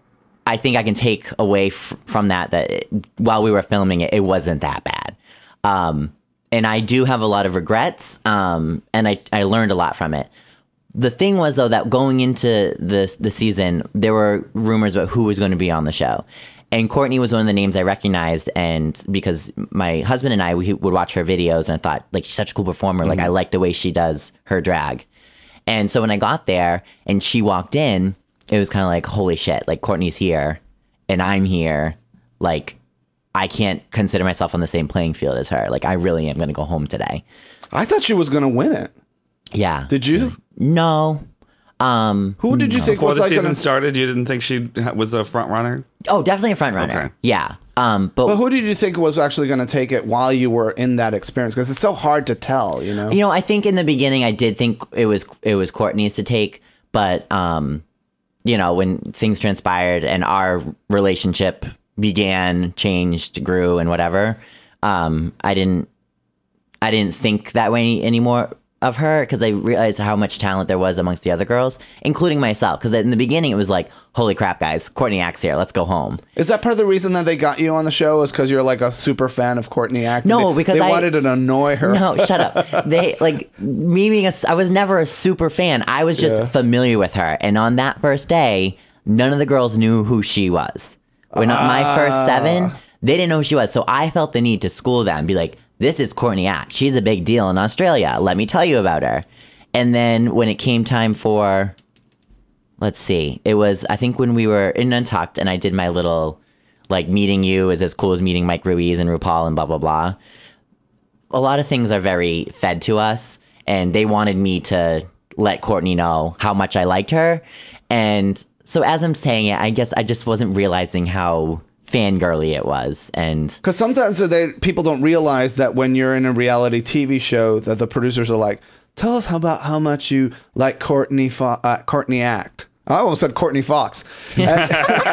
I think I can take away f- from that that it, while we were filming it, it wasn't that bad. Um, and I do have a lot of regrets, um, and I, I learned a lot from it. The thing was, though, that going into the, the season, there were rumors about who was going to be on the show. And Courtney was one of the names I recognized, and because my husband and I, we would watch her videos, and I thought, like, she's such a cool performer. Like, I like the way she does her drag. And so when I got there and she walked in, it was kind of like, holy shit, like, Courtney's here and I'm here. Like, I can't consider myself on the same playing field as her. Like, I really am going to go home today. I thought she was going to win it. Yeah. Did you? No. Um, Who did you think Before was the like season gonna, started, you didn't think she was the front runner? oh, definitely a front runner. Okay. Yeah. Um, but, But who did you think was actually going to take it while you were in that experience? Because it's so hard to tell, you know? you know, I think in the beginning I did think it was it was Courtney's to take, but um, you know, when things transpired and our relationship began, changed, grew, and whatever, um, I didn't I didn't think that way anymore of her, because I realized how much talent there was amongst the other girls, including myself. Because in the beginning it was like, holy crap, guys, Courtney Act's here, let's go home. Is that part of the reason that they got you on the show? Is because you're like a super fan of Courtney Act? No, they, because they I- wanted to annoy her. No, shut up. They like me being a. I was never a super fan. I was just Yeah. familiar with her, and on that first day, none of the girls knew who she was. When on my first seven, they didn't know who she was, so I felt the need to school them, be like, "This is Courtney Act. She's a big deal in Australia. Let me tell you about her." And then when it came time for, let's see, it was I think when we were in Untucked, and I did my little like meeting you is as cool as meeting Mike Ruiz and RuPaul and blah blah blah. A lot of things are very fed to us, and they wanted me to let Courtney know how much I liked her. And so as I'm saying it, I guess I just wasn't realizing how fangirly it was. And Because sometimes they people don't realize that when you're in a reality T V show, that the producers are like, "Tell us how about how much you like Courtney Fo- uh, Courtney Act." I almost said Courtney Fox. And,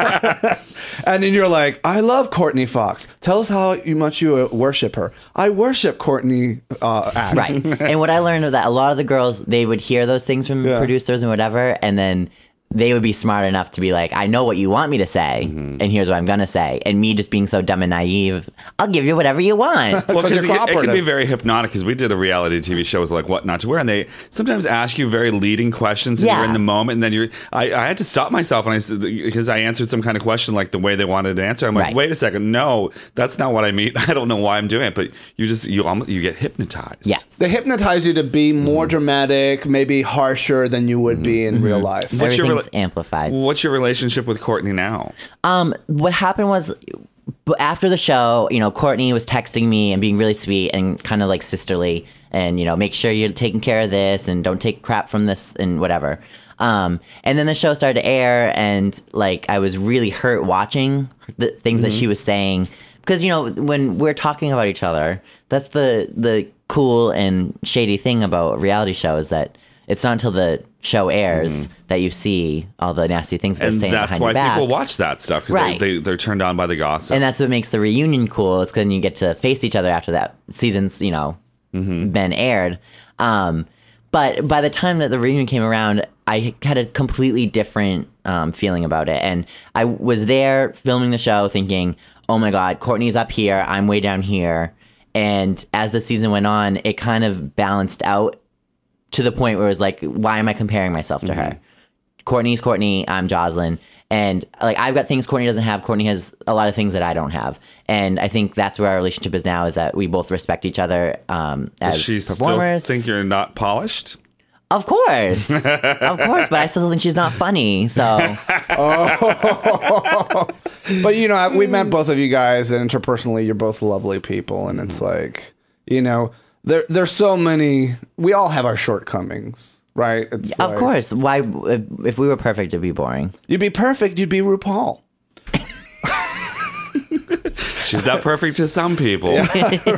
and then you're like, "I love Courtney Fox. Tell us how much you worship her." I worship Courtney uh, Act. right. And what I learned was that a lot of the girls, they would hear those things from Yeah. producers and whatever, and then they would be smart enough to be like, I know what you want me to say, mm-hmm. and here's what I'm going to say. And me just being so dumb and naive, I'll give you whatever you want. Well, because it, it can be very hypnotic, because we did a reality T V show with like What Not to Wear, and they sometimes ask you very leading questions, and yeah. you're in the moment, and then you're, I, I had to stop myself, and I said, because I answered some kind of question like the way they wanted to answer. I'm like, right. wait a second, no, that's not what I mean. I don't know why I'm doing it, but you just, you almost, you get hypnotized. Yeah. They hypnotize you to be more mm-hmm. dramatic, maybe harsher than you would mm-hmm. be in mm-hmm. real life. What's Everything's your, amplified. What's your relationship with Courtney now? Um, what happened was, after the show, you know, Courtney was texting me and being really sweet and kind of like sisterly, and, you know, make sure you're taking care of this and don't take crap from this and whatever. Um, and then the show started to air, and like I was really hurt watching the things mm-hmm. that she was saying, because, you know, when we're talking about each other, that's the the cool and shady thing about reality shows, that it's not until the show airs mm-hmm. that you see all the nasty things they're and saying behind your back. And that's why people watch that stuff, because right. they, they, they're turned on by the gossip. And that's what makes the reunion cool, is because then you get to face each other after that season's, you know, mm-hmm. been aired. Um, but by the time that the reunion came around, I had a completely different um, feeling about it. And I was there filming the show thinking, oh my God, Courtney's up here, I'm way down here. And as the season went on, it kind of balanced out to the point where it was like, why am I comparing myself to mm-hmm. her? Courtney's Courtney, I'm Jocelyn. And like, I've got things Courtney doesn't have. Courtney has a lot of things that I don't have. And I think that's where our relationship is now, is that we both respect each other um, as Does she performers. Still think you're not polished? Of course. Of course. But I still think she's not funny. So. oh. But, you know, we met both of you guys, and interpersonally, you're both lovely people. And it's like, you know, There, there's so many. We all have our shortcomings, right? It's of like, course. Why? If we were perfect, it'd be boring. You'd be perfect. You'd be RuPaul. She's not perfect to some people. Yeah.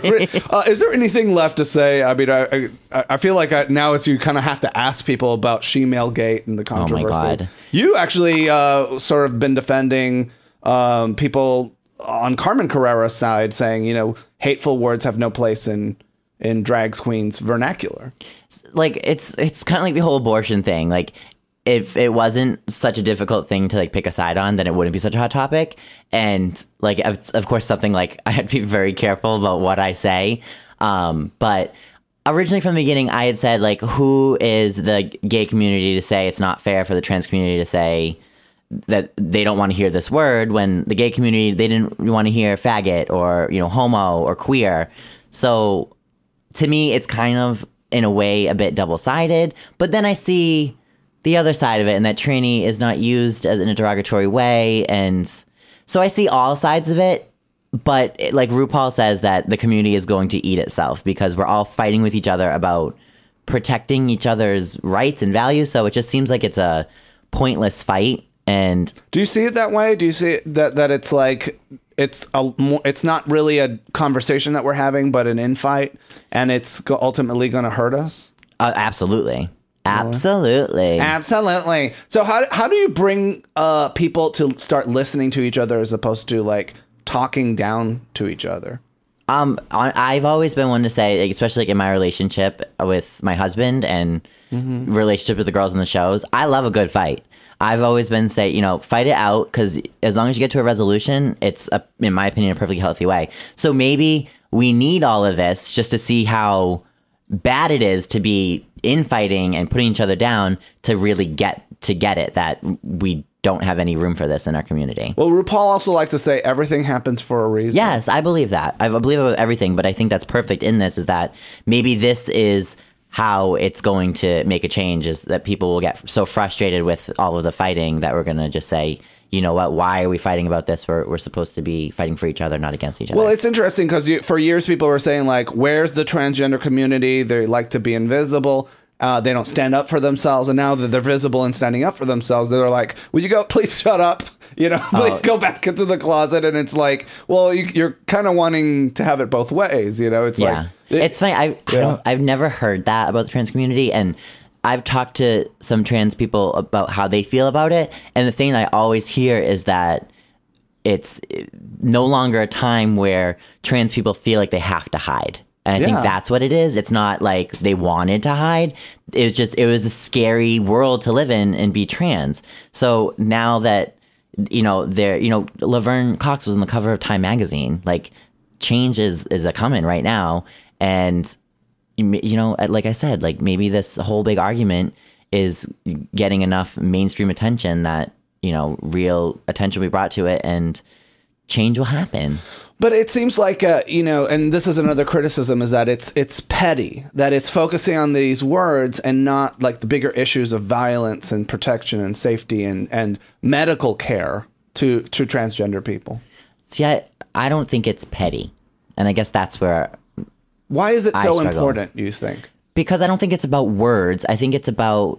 uh, is there anything left to say? I mean, I I, I feel like I, now it's you kind of have to ask people about Shemale-gate and the controversy. Oh my God! You actually uh, sort of been defending um, people on Carmen Carrera's side, saying, you know, hateful words have no place in. in drag queens vernacular. Like, it's it's kind of like the whole abortion thing. Like, if it wasn't such a difficult thing to like pick a side on, then it wouldn't be such a hot topic. And like, of, of course, something like I had to be very careful about what I say. Um, but originally from the beginning, I had said, like, who is the gay community to say it's not fair for the trans community to say that they don't want to hear this word, when the gay community, they didn't want to hear faggot or, you know, homo or queer. So to me, it's kind of, in a way, a bit double-sided. But then I see the other side of it, and that tranny is not used as in a derogatory way. And so I see all sides of it. But it, like RuPaul says, that the community is going to eat itself, because we're all fighting with each other about protecting each other's rights and values. So it just seems like it's a pointless fight. And do you see it that way? Do you see it that that it's like it's a more, it's not really a conversation that we're having, but an infight, and it's go- ultimately going to hurt us? Uh, absolutely, absolutely, absolutely. So how how do you bring uh, people to start listening to each other as opposed to like talking down to each other? Um, I've always been one to say, especially like in my relationship with my husband and mm-hmm. relationship with the girls in the shows, I love a good fight. I've always been say, you know, fight it out, because as long as you get to a resolution, it's, a, in my opinion, a perfectly healthy way. So maybe we need all of this just to see how bad it is to be infighting and putting each other down, to really get to get it that we don't have any room for this in our community. Well, RuPaul also likes to say everything happens for a reason. Yes, I believe that. I believe about everything, but I think that's perfect in this, is that maybe this is how it's going to make a change, is that people will get so frustrated with all of the fighting that we're going to just say, you know what, why are we fighting about this? We're, we're supposed to be fighting for each other, not against each other. Well, it's interesting because for years people were saying, like, where's the transgender community? They like to be invisible. Uh, they don't stand up for themselves. And now that they're visible and standing up for themselves, they're like, will you go, please shut up? You know, please oh. go back into the closet. And it's like, well, you, you're kind of wanting to have it both ways. You know, it's yeah. like. It, it's funny. I, I yeah. don't, I've never heard that about the trans community. And I've talked to some trans people about how they feel about it. And the thing I always hear is that it's no longer a time where trans people feel like they have to hide. And I Yeah. think that's what it is. It's not like they wanted to hide. It was just, it was a scary world to live in and be trans. So now that, you know, they're, you know, Laverne Cox was on the cover of Time magazine. Like, change is, is a coming right now. And, you know, like I said, like maybe this whole big argument is getting enough mainstream attention that, you know, real attention will be brought to it and change will happen. But it seems like, uh, you know, and this is another criticism, is that it's it's petty, that it's focusing on these words and not like the bigger issues of violence and protection and safety and, and medical care to, to transgender people. See, I, I don't think it's petty. And I guess that's where... Why is it I so struggle. important, you think? Because I don't think it's about words. I think it's about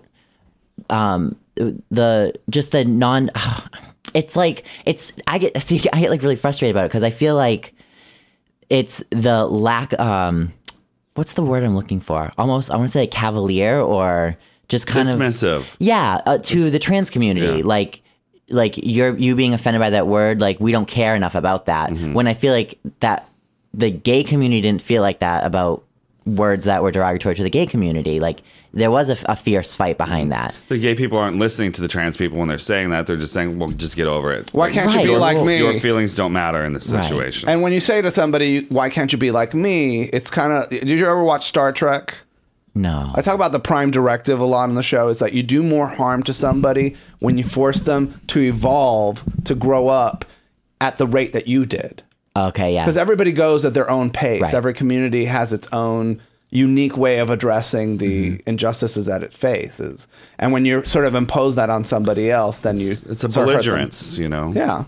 um, the just the non... It's like, it's, I get, see, I get like really frustrated about it because I feel like it's the lack, um, what's the word I'm looking for? Almost, I want to say cavalier or just kind Dismissive. of. Yeah, uh, to it's, the trans community. Yeah. Like, like you're, you being offended by that word, like we don't care enough about that. Mm-hmm. When I feel like that the gay community didn't feel like that about words that were derogatory to the gay community. Like, there was a, a fierce fight behind that. The gay people aren't listening to the trans people when they're saying that. They're just saying, well, just get over it. Why Like, can't Right. you be Your- like me? Your feelings don't matter in this Right. situation. And when you say to somebody, why can't you be like me? It's kind of, did you ever watch Star Trek? No. I talk about the prime directive a lot on the show, is that you do more harm to somebody when you force them to evolve, to grow up at the rate that you did. Okay, yeah. Because everybody goes at their own pace. Right. Every community has its own unique way of addressing the Mm-hmm. injustices that it faces. And when you sort of impose that on somebody else, then you... It's a sort of hurt them. belligerence, you know? Yeah.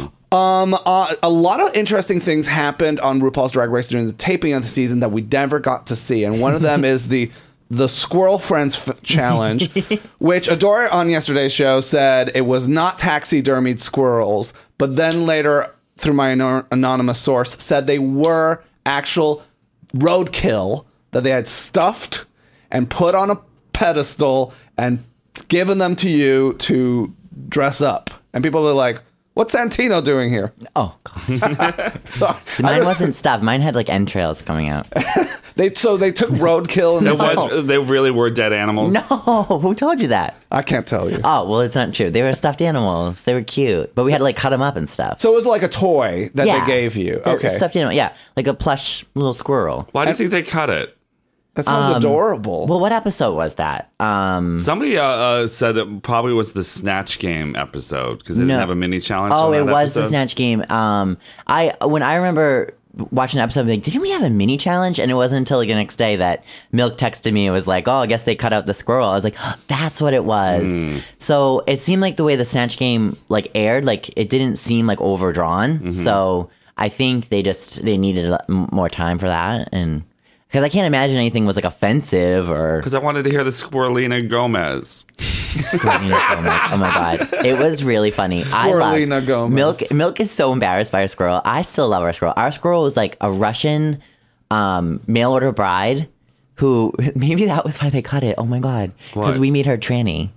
Um, uh, a lot of interesting things happened on RuPaul's Drag Race during the taping of the season that we never got to see, and one of them is the the Squirrel Friends f- challenge, which Adora on yesterday's show said it was not taxidermied squirrels, but then later, through my ano- anonymous source, said they were actual roadkill that they had stuffed and put on a pedestal and given them to you to dress up, and people were like, what's Santino doing here? Oh, God. So See, mine wasn't stuff. Mine had like entrails coming out. they so they took roadkill and It was, they really were dead animals. No, who told you that? I can't tell you. Oh, well, it's not true. They were stuffed animals. They were cute, but we had to like cut them up and stuff. So it was like a toy that yeah. they gave you. A- a Okay, stuffed animal. Yeah, like a plush little squirrel. Why do you think they cut it? that sounds adorable. Well, what episode was that? Um, Somebody uh, uh, said it probably was the Snatch Game episode because they No. didn't have a mini challenge. oh, on it that was the episode. Snatch Game. Um, I when I remember watching the episode, I'm like, didn't we have a mini challenge? And it wasn't until the next day that Milk texted me and was like, oh, I guess they cut out the squirrel. I was like, oh, that's what it was. Mm. So it seemed like the way the Snatch Game like aired, like it didn't seem like overdrawn. Mm-hmm. So I think they just they needed a lot m- more time for that, and because I can't imagine anything was like offensive or. Because I wanted to hear the Squirrelina Gomez. Squirrelina Gomez. Oh my god, it was really funny. I Squirrelina loved Gomez. Milk. Milk is so embarrassed by her squirrel. I still love our squirrel. Our squirrel was like a Russian um, mail order bride. Who maybe that was why they cut it. Oh my god, because What? we made her tranny.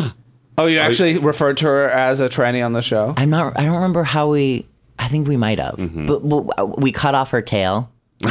Oh, you actually referred to her as a tranny on the show? I'm not. I don't remember how we. I think we might have, Mm-hmm. but, but we cut off her tail.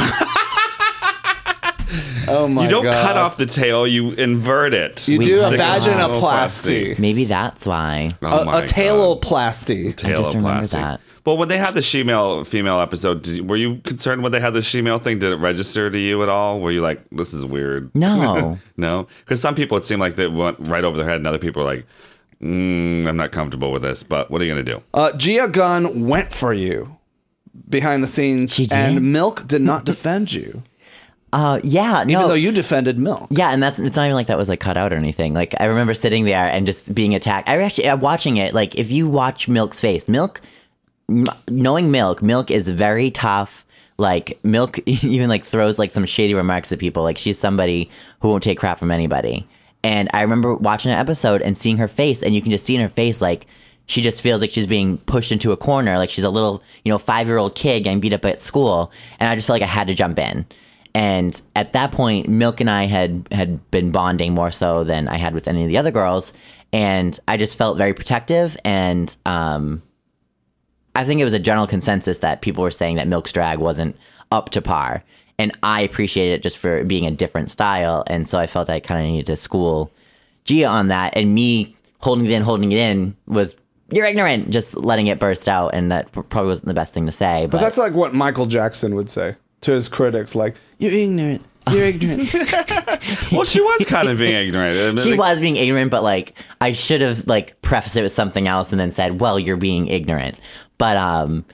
Oh my god! You don't cut off the tail, you invert it. You We do a stick a vaginoplasty, Maybe that's why. Oh a, my a tailoplasty. God. I just remember Tailoplasty. that. Well, when they had the she-male female episode, did, were you concerned when they had the she-male thing? Did it register to you at all? Were you like, this is weird? No. No? Because some people, it seemed like they went right over their head, and other people were like, mm, I'm not comfortable with this, but what are you going to do? Uh, Gia Gunn went for you behind the scenes, She did? and Milk did not defend you, Uh, yeah. No. even though you defended Milk. Yeah, and that's it's not even like that was like cut out or anything. Like I remember sitting there and just being attacked. I actually uh, watching it. Like if you watch Milk's face, Milk, m- knowing Milk, Milk is very tough. Like Milk even like throws like some shady remarks at people. Like she's somebody who won't take crap from anybody. And I remember watching an episode and seeing her face, and you can just see in her face like she just feels like she's being pushed into a corner, like she's a little you know five year old kid getting beat up at school. And I just felt like I had to jump in. And at that point, Milk and I had had been bonding more so than I had with any of the other girls, and I just felt very protective. And um, I think it was a general consensus that people were saying that Milk's drag wasn't up to par. and I appreciated it just for being a different style. And so I felt I kind of needed to school Gia on that, and me holding it in, holding it in was, you're ignorant, just letting it burst out, and that probably wasn't the best thing to say. But Because that's like what Michael Jackson would say to his critics, like, you're ignorant, you're ignorant. Well, she was kind of being ignorant. I mean, she like, was being ignorant, but like I should have like prefaced it with something else and then said, well, you're being ignorant. But um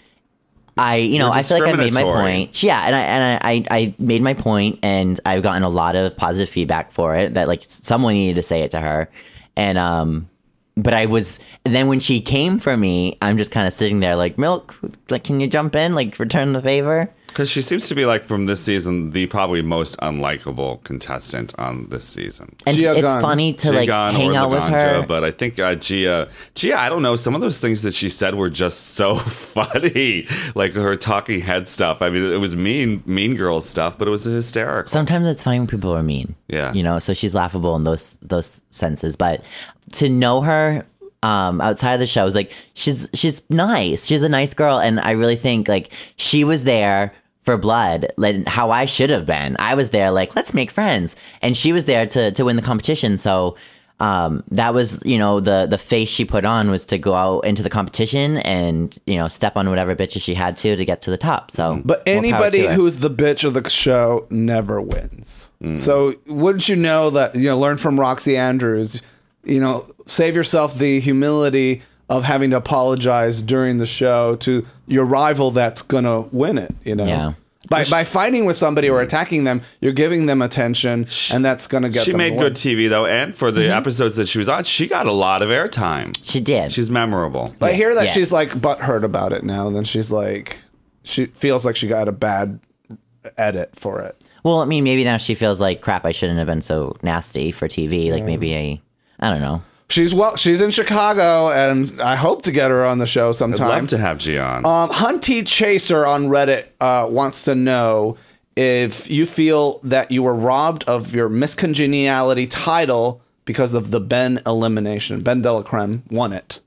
I, you know, You're I feel like I made my discriminatory. point. Yeah, and I and I, I, I made my point, and I've gotten a lot of positive feedback for it. That like someone needed to say it to her, and um, but I was then when she came for me, I'm just kind of sitting there like, Milk, like, can you jump in, like, return the favor? Because she seems to be, like, from this season, the probably most unlikable contestant on this season. And Gia it's Gunn. funny to like Gia hang or out with Laganja, her. But I think uh, Gia, Gia, I don't know, some of those things that she said were just so funny. Like her talking head stuff. I mean, it was mean, mean girl stuff, but it was hysterical. Sometimes it's funny when people are mean. Yeah. You know, so she's laughable in those those senses. But to know her um, outside of the show is like she's she's nice. She's a nice girl, and I really think like she was there for blood, like how I should have been. I was there like, let's make friends. And she was there to to win the competition. So um, that was, you know, the the face she put on was to go out into the competition and, you know, step on whatever bitches she had to to get to the top. So But more power anybody to her. who's the bitch of the show never wins. So wouldn't you know that, you know, learn from Roxy Andrews, you know, save yourself the humility of having to apologize during the show to your rival that's going to win it, you know? Yeah. By, by fighting with somebody or attacking them, you're giving them attention, and that's going to get She them made to good win. T V, though, and for the Mm-hmm. episodes that she was on, she got a lot of airtime. She did. She's memorable. I hear that Yes. she's like butthurt about it now, and then she's like, she feels like she got a bad edit for it. Well, I mean, maybe now she feels like, crap, I shouldn't have been so nasty for T V. Like maybe I, I don't know. She's well. She's in Chicago, and I hope to get her on the show I'd sometime. love to have Gia on. Um, Hunty Chaser on Reddit uh, wants to know if you feel that you were robbed of your Miss Congeniality title because of the Ben elimination. Ben Delacreme won it.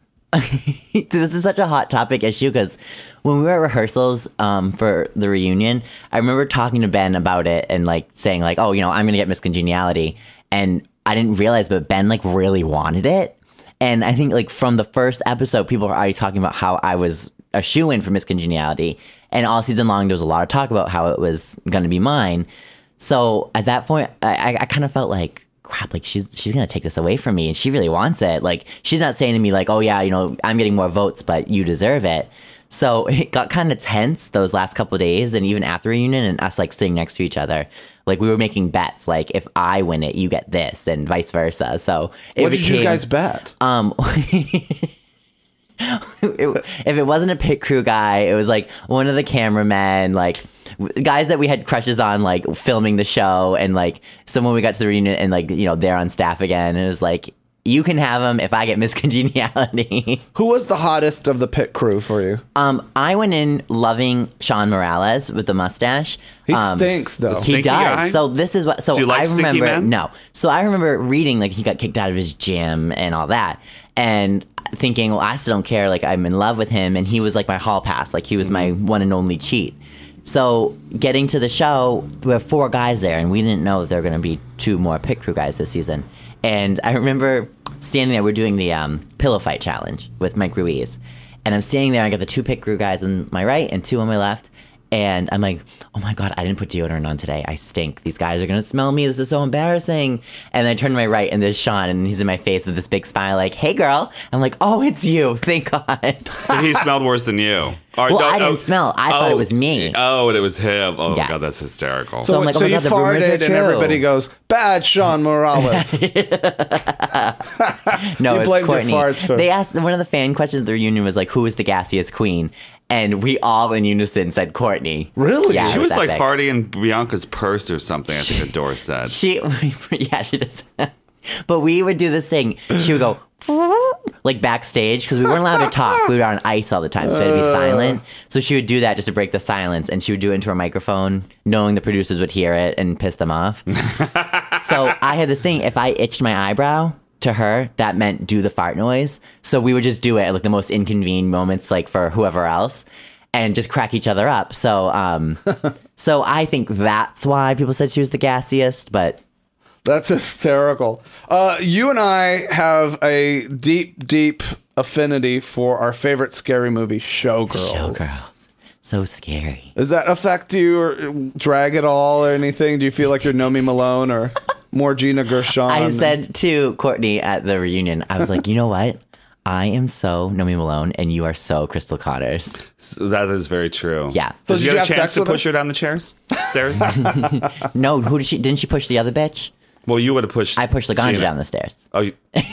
This is such a hot topic issue because when we were at rehearsals um, for the reunion, I remember talking to Ben about it and like saying like, oh, you know, I'm going to get Miss Congeniality. And I didn't realize, but Ben like really wanted it. And I think like from the first episode, people were already talking about how I was a shoo-in for Miss Congeniality. And all season long, there was a lot of talk about how it was going to be mine. So at that point, I, I kind of felt like, crap, like she's she's going to take this away from me. And she really wants it. Like she's not saying to me like, oh yeah, you know, I'm getting more votes, but you deserve it. So it got kind of tense those last couple of days. And even after reunion and us like sitting next to each other, like we were making bets. Like if I win it, you get this and vice versa. So it What did became, you guys bet? Um, it, if it wasn't a pit crew guy, it was like one of the cameramen, like w- guys that we had crushes on, like filming the show, and like someone we got to the reunion and like, you know, they're on staff again. And it was like, you can have them if I get Miss Congeniality. Who was the hottest of the pit crew for you? um, I went in loving Sean Morales with the mustache. He Um, stinks, though. He Stinky does. guy? So this is what. So Do you like I stinky remember. men? No. So I remember reading like he got kicked out of his gym and all that, and thinking, well, I still don't care. Like I'm in love with him, and he was like my hall pass. Like he was my one and only cheat. So getting to the show, we have four guys there, and we didn't know that there were going to be two more pit crew guys this season. And I remember standing there. We're doing the um, pillow fight challenge with Mike Ruiz, and I'm standing there. I got the two pit crew guys on my right and two on my left. And I'm like, oh my God, I didn't put deodorant on today. I stink. These guys are going to smell me. This is so embarrassing. And then I turn to my right, and there's Sean, and he's in my face with this big smile, like, hey, girl. I'm like, oh, it's you. Thank God. So he smelled worse than you. Or, Well, I didn't smell. I thought it was me. Oh, and it was him. Oh, Yes. God, that's hysterical. So I'm like, oh so my you God, the rumors are farted, and true. everybody goes, bad Sean Morales. No, You it's blamed your Courtney. farts for- They asked, one of the fan questions at the reunion was like, who is the gassiest queen? And we all in unison said Courtney. Really? Yeah, she it was like epic. farting in Bianca's purse or something, I think Adore said. She, yeah, she does. But we would do this thing. She would go like backstage because we weren't allowed to talk. We were on ice all the time, so we had to be silent. So she would do that just to break the silence, and she would do it into her microphone, knowing the producers would hear it and piss them off. So I had this thing: if I itched my eyebrow to her, that meant do the fart noise. So we would just do it at like the most inconvenient moments, like for whoever else. and just crack each other up. So, um, so I think that's why people said she was the gassiest. But That's hysterical. Uh, you and I have a deep, deep affinity for our favorite scary movie, Showgirls. Showgirls, so scary. Does that affect you or drag at all or anything? Do you feel like you're Nomi Malone or more Gina Gershon? I said to Courtney at the reunion, I was like, you know what? I am so Nomi Malone, and you are so Crystal Connors. That is very true. Yeah. So Did did you you get have a chance sex to with push her? her down the chairs? Stairs? No, who did she? Didn't she push the other bitch? Well, you would have pushed. I pushed Laganja Gina. down the stairs. Oh. You...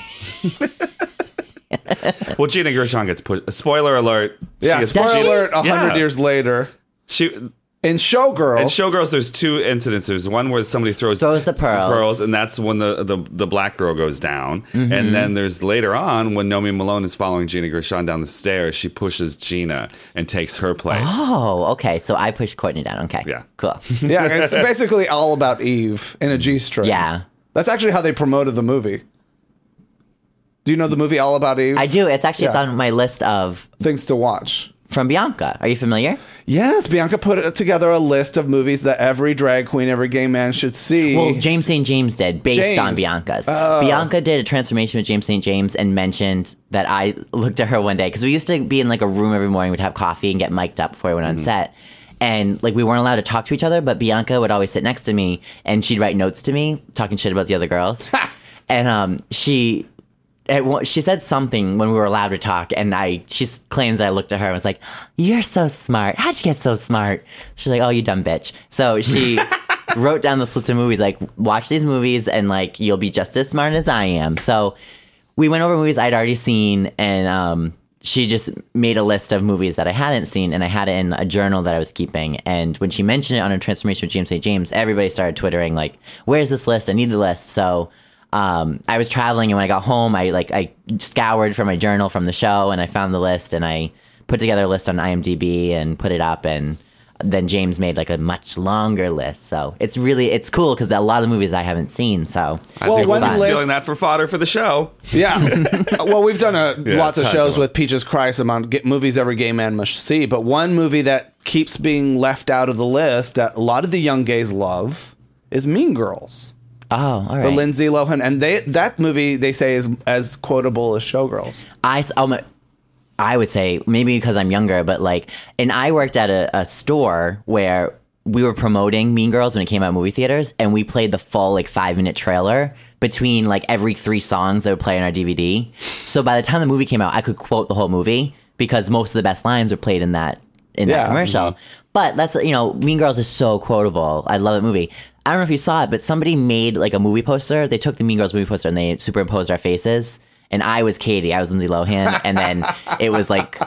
Well, Gina Gershon gets pushed. Spoiler alert. she Yeah, gets spoiler pushed- alert, a hundred Yeah. years later. She In Showgirls, in Showgirls, there's two incidents. There's one where somebody throws Throws the pearls. and that's when the, the, the black girl goes down. Mm-hmm. And then there's later on when Nomi Malone is following Gina Gershon down the stairs, she pushes Gina and takes her place. Oh, okay. So I pushed Courtney down. Okay. Yeah. Cool. yeah, it's basically all about Eve in a G-string. Yeah. That's actually how they promoted the movie. Do you know the movie All About Eve? I do. It's actually it's Yeah. on my list of Things to watch. from Bianca. Are you familiar? Yes, Bianca put together a list of movies that every drag queen, every gay man should see. Well, James Saint James did, based James. on Bianca's. Bianca did a transformation with James Saint James and mentioned that I looked at her one day because we used to be in like a room every morning. We'd have coffee and get mic'd up before we went on set. And like we weren't allowed to talk to each other, but Bianca would always sit next to me and she'd write notes to me, talking shit about the other girls. and um, she. At one- she said something when we were allowed to talk, and I she s- claims I looked at her and was like, "You're so smart. How'd you get so smart?" She's like, "Oh, you dumb bitch." So she wrote down this list of movies, like, watch these movies, and like you'll be just as smart as I am. So we went over movies I'd already seen, and um, she just made a list of movies that I hadn't seen, and I had it in a journal that I was keeping. And when she mentioned it on her transformation with James Saint James, everybody started twittering like, "Where's this list? I need the list." So. Um, I was traveling, and when I got home, I like I scoured for my journal from the show, and I found the list, and I put together a list on IMDb and put it up, and then James made like a much longer list. So it's really it's cool because a lot of movies I haven't seen. So I Well, think we'll one be list- stealing that for fodder for the show. Yeah. Well, we've done a, Yeah, lots of tons shows of them. with Peaches Christ about get movies every gay man must see, but one movie that keeps being left out of the list that a lot of the young gays love is Mean Girls. oh, all The right. Lindsay Lohan, and they that movie they say is as quotable as Showgirls. I s- um, I would say maybe because I'm younger, but like, and I worked at a, a store where we were promoting Mean Girls when it came out in movie theaters, and we played the full like five minute trailer between like every three songs that would play on our D V D. So by the time the movie came out, I could quote the whole movie because most of the best lines were played in that in Yeah. that commercial. But that's you know, Mean Girls is so quotable. I love that movie. I don't know if you saw it, but somebody made like a movie poster. They took the Mean Girls movie poster and they superimposed our faces. And I was Katie. I was Lindsay Lohan. And then it was like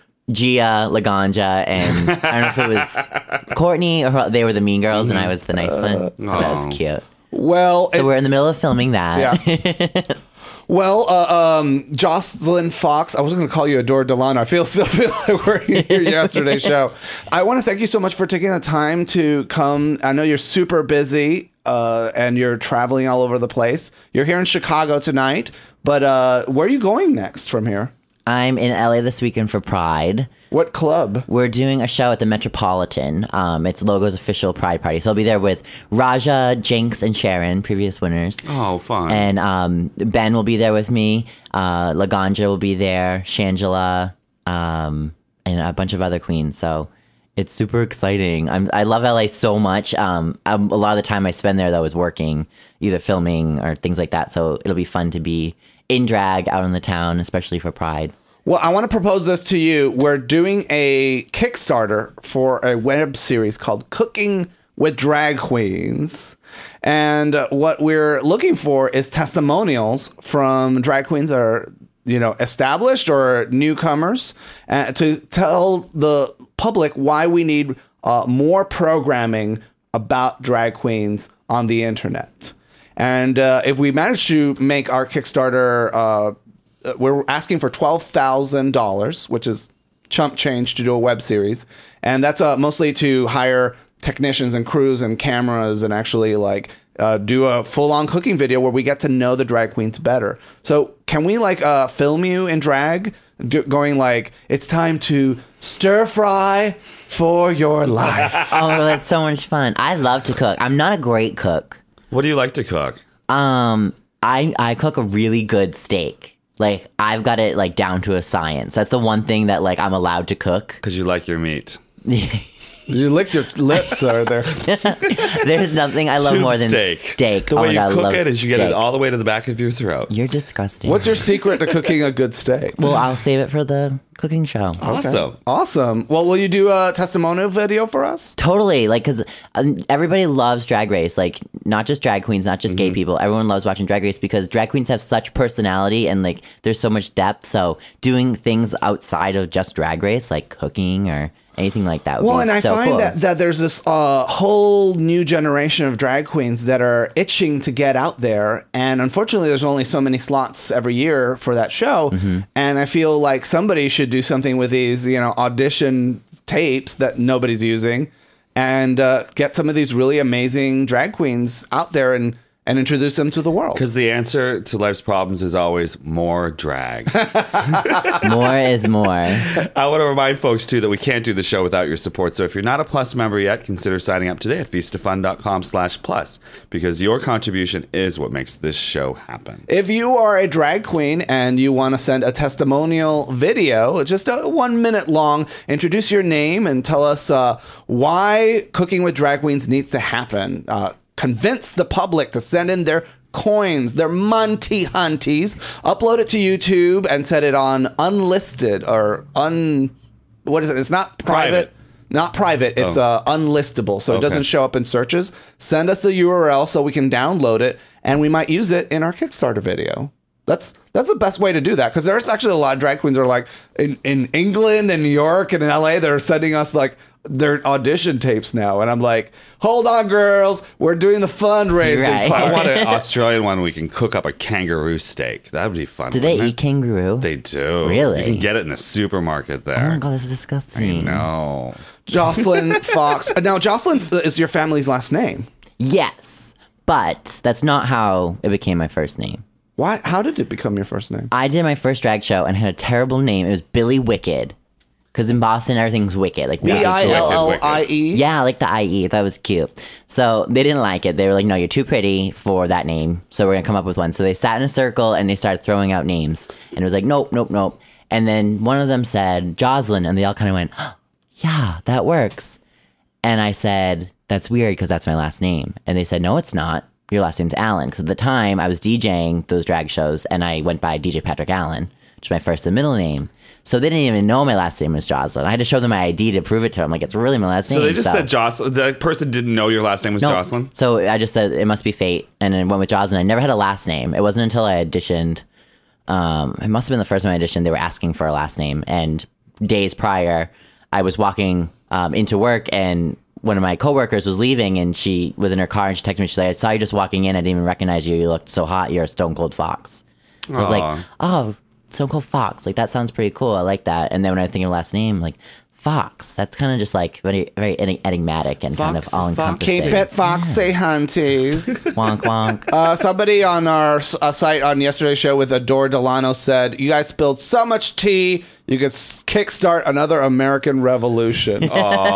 Gia, Laganja, and I don't know if it was Courtney or who- they were the Mean Girls and I was the nice one. That was cute. Well, So it- we're in the middle of filming that. yeah. Well, uh, um, Jocelyn Fox, I was going to call you Adore Delano. I feel still feel like we're in your yesterday's show. I want to thank you so much for taking the time to come. I know you're super busy uh, and you're traveling all over the place. You're here in Chicago tonight, but uh, where are you going next from here? I'm in L A this weekend for Pride. What club? We're doing a show at the Metropolitan. Um, it's Logo's official Pride party. So I'll be there with Raja, Jinx, and Sharon, previous winners. Oh, fun. And um, Ben will be there with me. Uh, Laganja will be there. Shangela, um, and a bunch of other queens. So it's super exciting. I'm, I love L A so much. Um, um, a lot of the time I spend there, though, is working, either filming or things like that. So it'll be fun to be in drag out in the town, especially for Pride. Well, I want to propose this to you. We're doing a Kickstarter for a web series called Cooking with Drag Queens. And uh, what we're looking for is testimonials from drag queens that are, you know, established or newcomers uh, to tell the public why we need uh, more programming about drag queens on the internet. And uh, if we manage to make our Kickstarter uh, we're asking for twelve thousand dollars, which is chump change to do a web series. And that's uh, mostly to hire technicians and crews and cameras and actually like uh, do a full-on cooking video where we get to know the drag queens better. So can we like uh, film you in drag, do, going like, it's time to stir fry for your life? Oh, that's so much fun. I love to cook. I'm not a great cook. What do you like to cook? Um, I I cook a really good steak. Like, I've got it like down to a science. That's the one thing that like I'm allowed to cook. Because you like your meat. You licked your lips there. there. There's nothing I love Tube more than steak. steak. The Oh way my you God, I cook love it is you get it steak. all the way to the back of your throat. You're disgusting. What's your secret to cooking a good steak? Well, I'll save it for the cooking show. Awesome. Awesome. Well, will you do a testimonial video for us? Totally. Like, because um, everybody loves Drag Race. Like, not just drag queens, not just gay people. Everyone loves watching Drag Race because drag queens have such personality and, like, there's so much depth. So doing things outside of just Drag Race, like cooking or anything like that would Well, be and I so find cool. that, that there's this uh, whole new generation of drag queens that are itching to get out there. And unfortunately, there's only so many slots every year for that show. Mm-hmm. And I feel like somebody should do something with these, you know, audition tapes that nobody's using and uh, get some of these really amazing drag queens out there and, and introduce them to the world. Because the answer to life's problems is always more drag. More is more. I want to remind folks, too, that we can't do the show without your support. So if you're not a Plus member yet, consider signing up today at feastofun.com slash plus because your contribution is what makes this show happen. If you are a drag queen and you want to send a testimonial video, just a one minute long, introduce your name and tell us uh, why Cooking with Drag Queens needs to happen. Uh, convince the public to send in their coins, their Monty Hunties, upload it to YouTube and set it on unlisted or un... What is it? It's not private. Private. Not private. It's Oh. uh, unlistable, so it Okay. doesn't show up in searches. Send us the U R L so we can download it, and we might use it in our Kickstarter video. That's that's the best way to do that, because there's actually a lot of drag queens that are like in, in England and New York and in L A. They're sending us like their audition tapes now, and I'm like, hold on, girls, we're doing the fundraising Right. part. I want an Australian one where we can cook up a kangaroo steak. That would be fun. Do they wouldn't eat it? kangaroo? They do. Really? You can get it in the supermarket Oh there. my God, that's disgusting. No. Jocelyn Fox. Now, Jocelyn is your family's last name. Yes, but that's not how it became my first name. Why? How did it become your first name? I did my first drag show and had a terrible name. It was Billy Wicked. Because in Boston, everything's wicked. Like B I L L I E. Yeah, I like the I E. That was cute. So they didn't like it. They were like, no, you're too pretty for that name. So we're going to come up with one. So they sat in a circle and they started throwing out names. And it was like, nope, nope, nope. And then one of them said, Jocelyn. And they all kind of went, oh, yeah, that works. And I said, that's weird because that's my last name. And they said, no, it's not. Your last name's Allen. Because at the time, I was DJing those drag shows and I went by D J Patrick Allen, which is my first and middle name. So they didn't even know my last name was Jocelyn. I had to show them my I D to prove it to them. Like, it's really my last name. So they just said Jocelyn. The person didn't know your last name was No. Jocelyn? So I just said it must be fate, and then went with Jocelyn. I never had a last name. It wasn't until I auditioned. Um, it must have been the first time I auditioned. They were asking for a last name, and days prior, I was walking um, into work, and one of my coworkers was leaving, and she was in her car, and she texted me. She's like, "I saw you just walking in. I didn't even recognize you. You looked so hot. You're a Stone Cold Fox." So I was Aw. like, "Oh, Stone Cold Fox. Like that sounds pretty cool. I like that." And then when I think of last name, like Fox, that's kind of just like very, very eni- enigmatic and kind of Fox, all encompassing. Keep it foxy, hunties. Wonk wonk. Uh, somebody on our uh, site on yesterday's show with Adore Delano said, you guys spilled so much tea, you could s- kickstart another American revolution.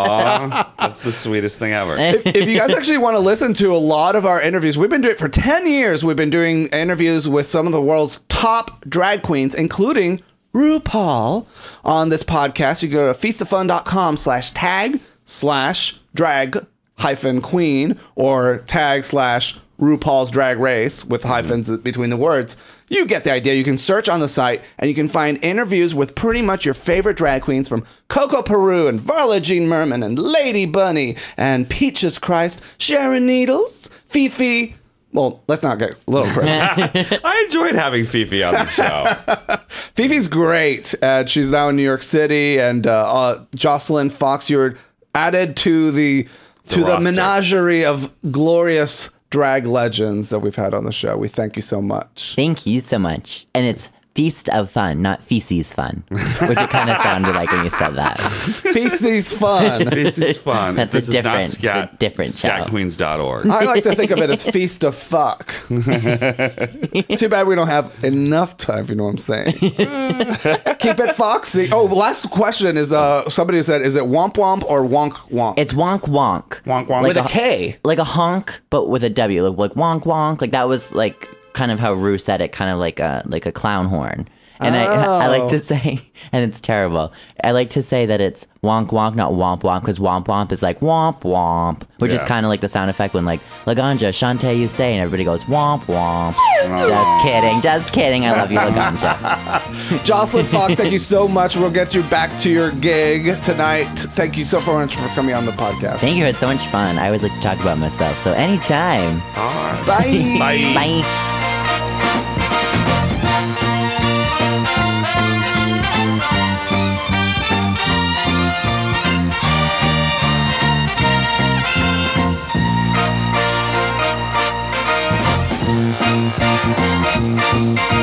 Aw, that's the sweetest thing ever. if, if you guys actually want to listen to a lot of our interviews, we've been doing it for ten years. We've been doing interviews with some of the world's top drag queens, including RuPaul, on this podcast. You go to feastoffun.com slash tag slash drag hyphen queen or tag slash RuPaul's Drag Race with hyphens between the words. You get the idea. You can search on the site and you can find interviews with pretty much your favorite drag queens from Coco Peru and Varla Jean Merman and Lady Bunny and Peaches Christ, Sharon Needles, Fifi. Well, let's not get a little crazy. I enjoyed having Fifi on the show. Fifi's great. Uh, she's now in New York City, and uh, uh, Jocelyn Fox, you're added to the to the, roster. menagerie of glorious drag legends that we've had on the show. We thank you so much. Thank you so much. And it's feast of fun, not feces fun, which it kind of sounded like when you said that. Feces fun. This is fun. That's this a different, is not scat, it's a different show. scat queens dot org. I like to think of it as feast of fuck. Too bad we don't have enough time, if you know what I'm saying. Keep it foxy. Oh, last question is uh somebody said, is it womp womp or wonk wonk? It's wonk wonk. Wonk wonk. Like with a K. Like a honk, but with a W. Like, like wonk wonk. Like that was like kind of how Rue said it, kind of like a like a clown horn. And I, I like to say, and it's terrible, I like to say that it's wonk wonk, not womp womp, because womp womp is like womp womp, which is Yeah. kind of like the sound effect when like, Laganja, Shantae, you stay, and everybody goes womp womp. Just kidding, just kidding. I love you, Laganja. Jocelyn Fox, thank you so much. We'll get you back to your gig tonight. Thank you so much for coming on the podcast. Thank you, it's so much fun. I always like to talk about myself, so anytime. All right. Bye. Bye. Bye. Thank you.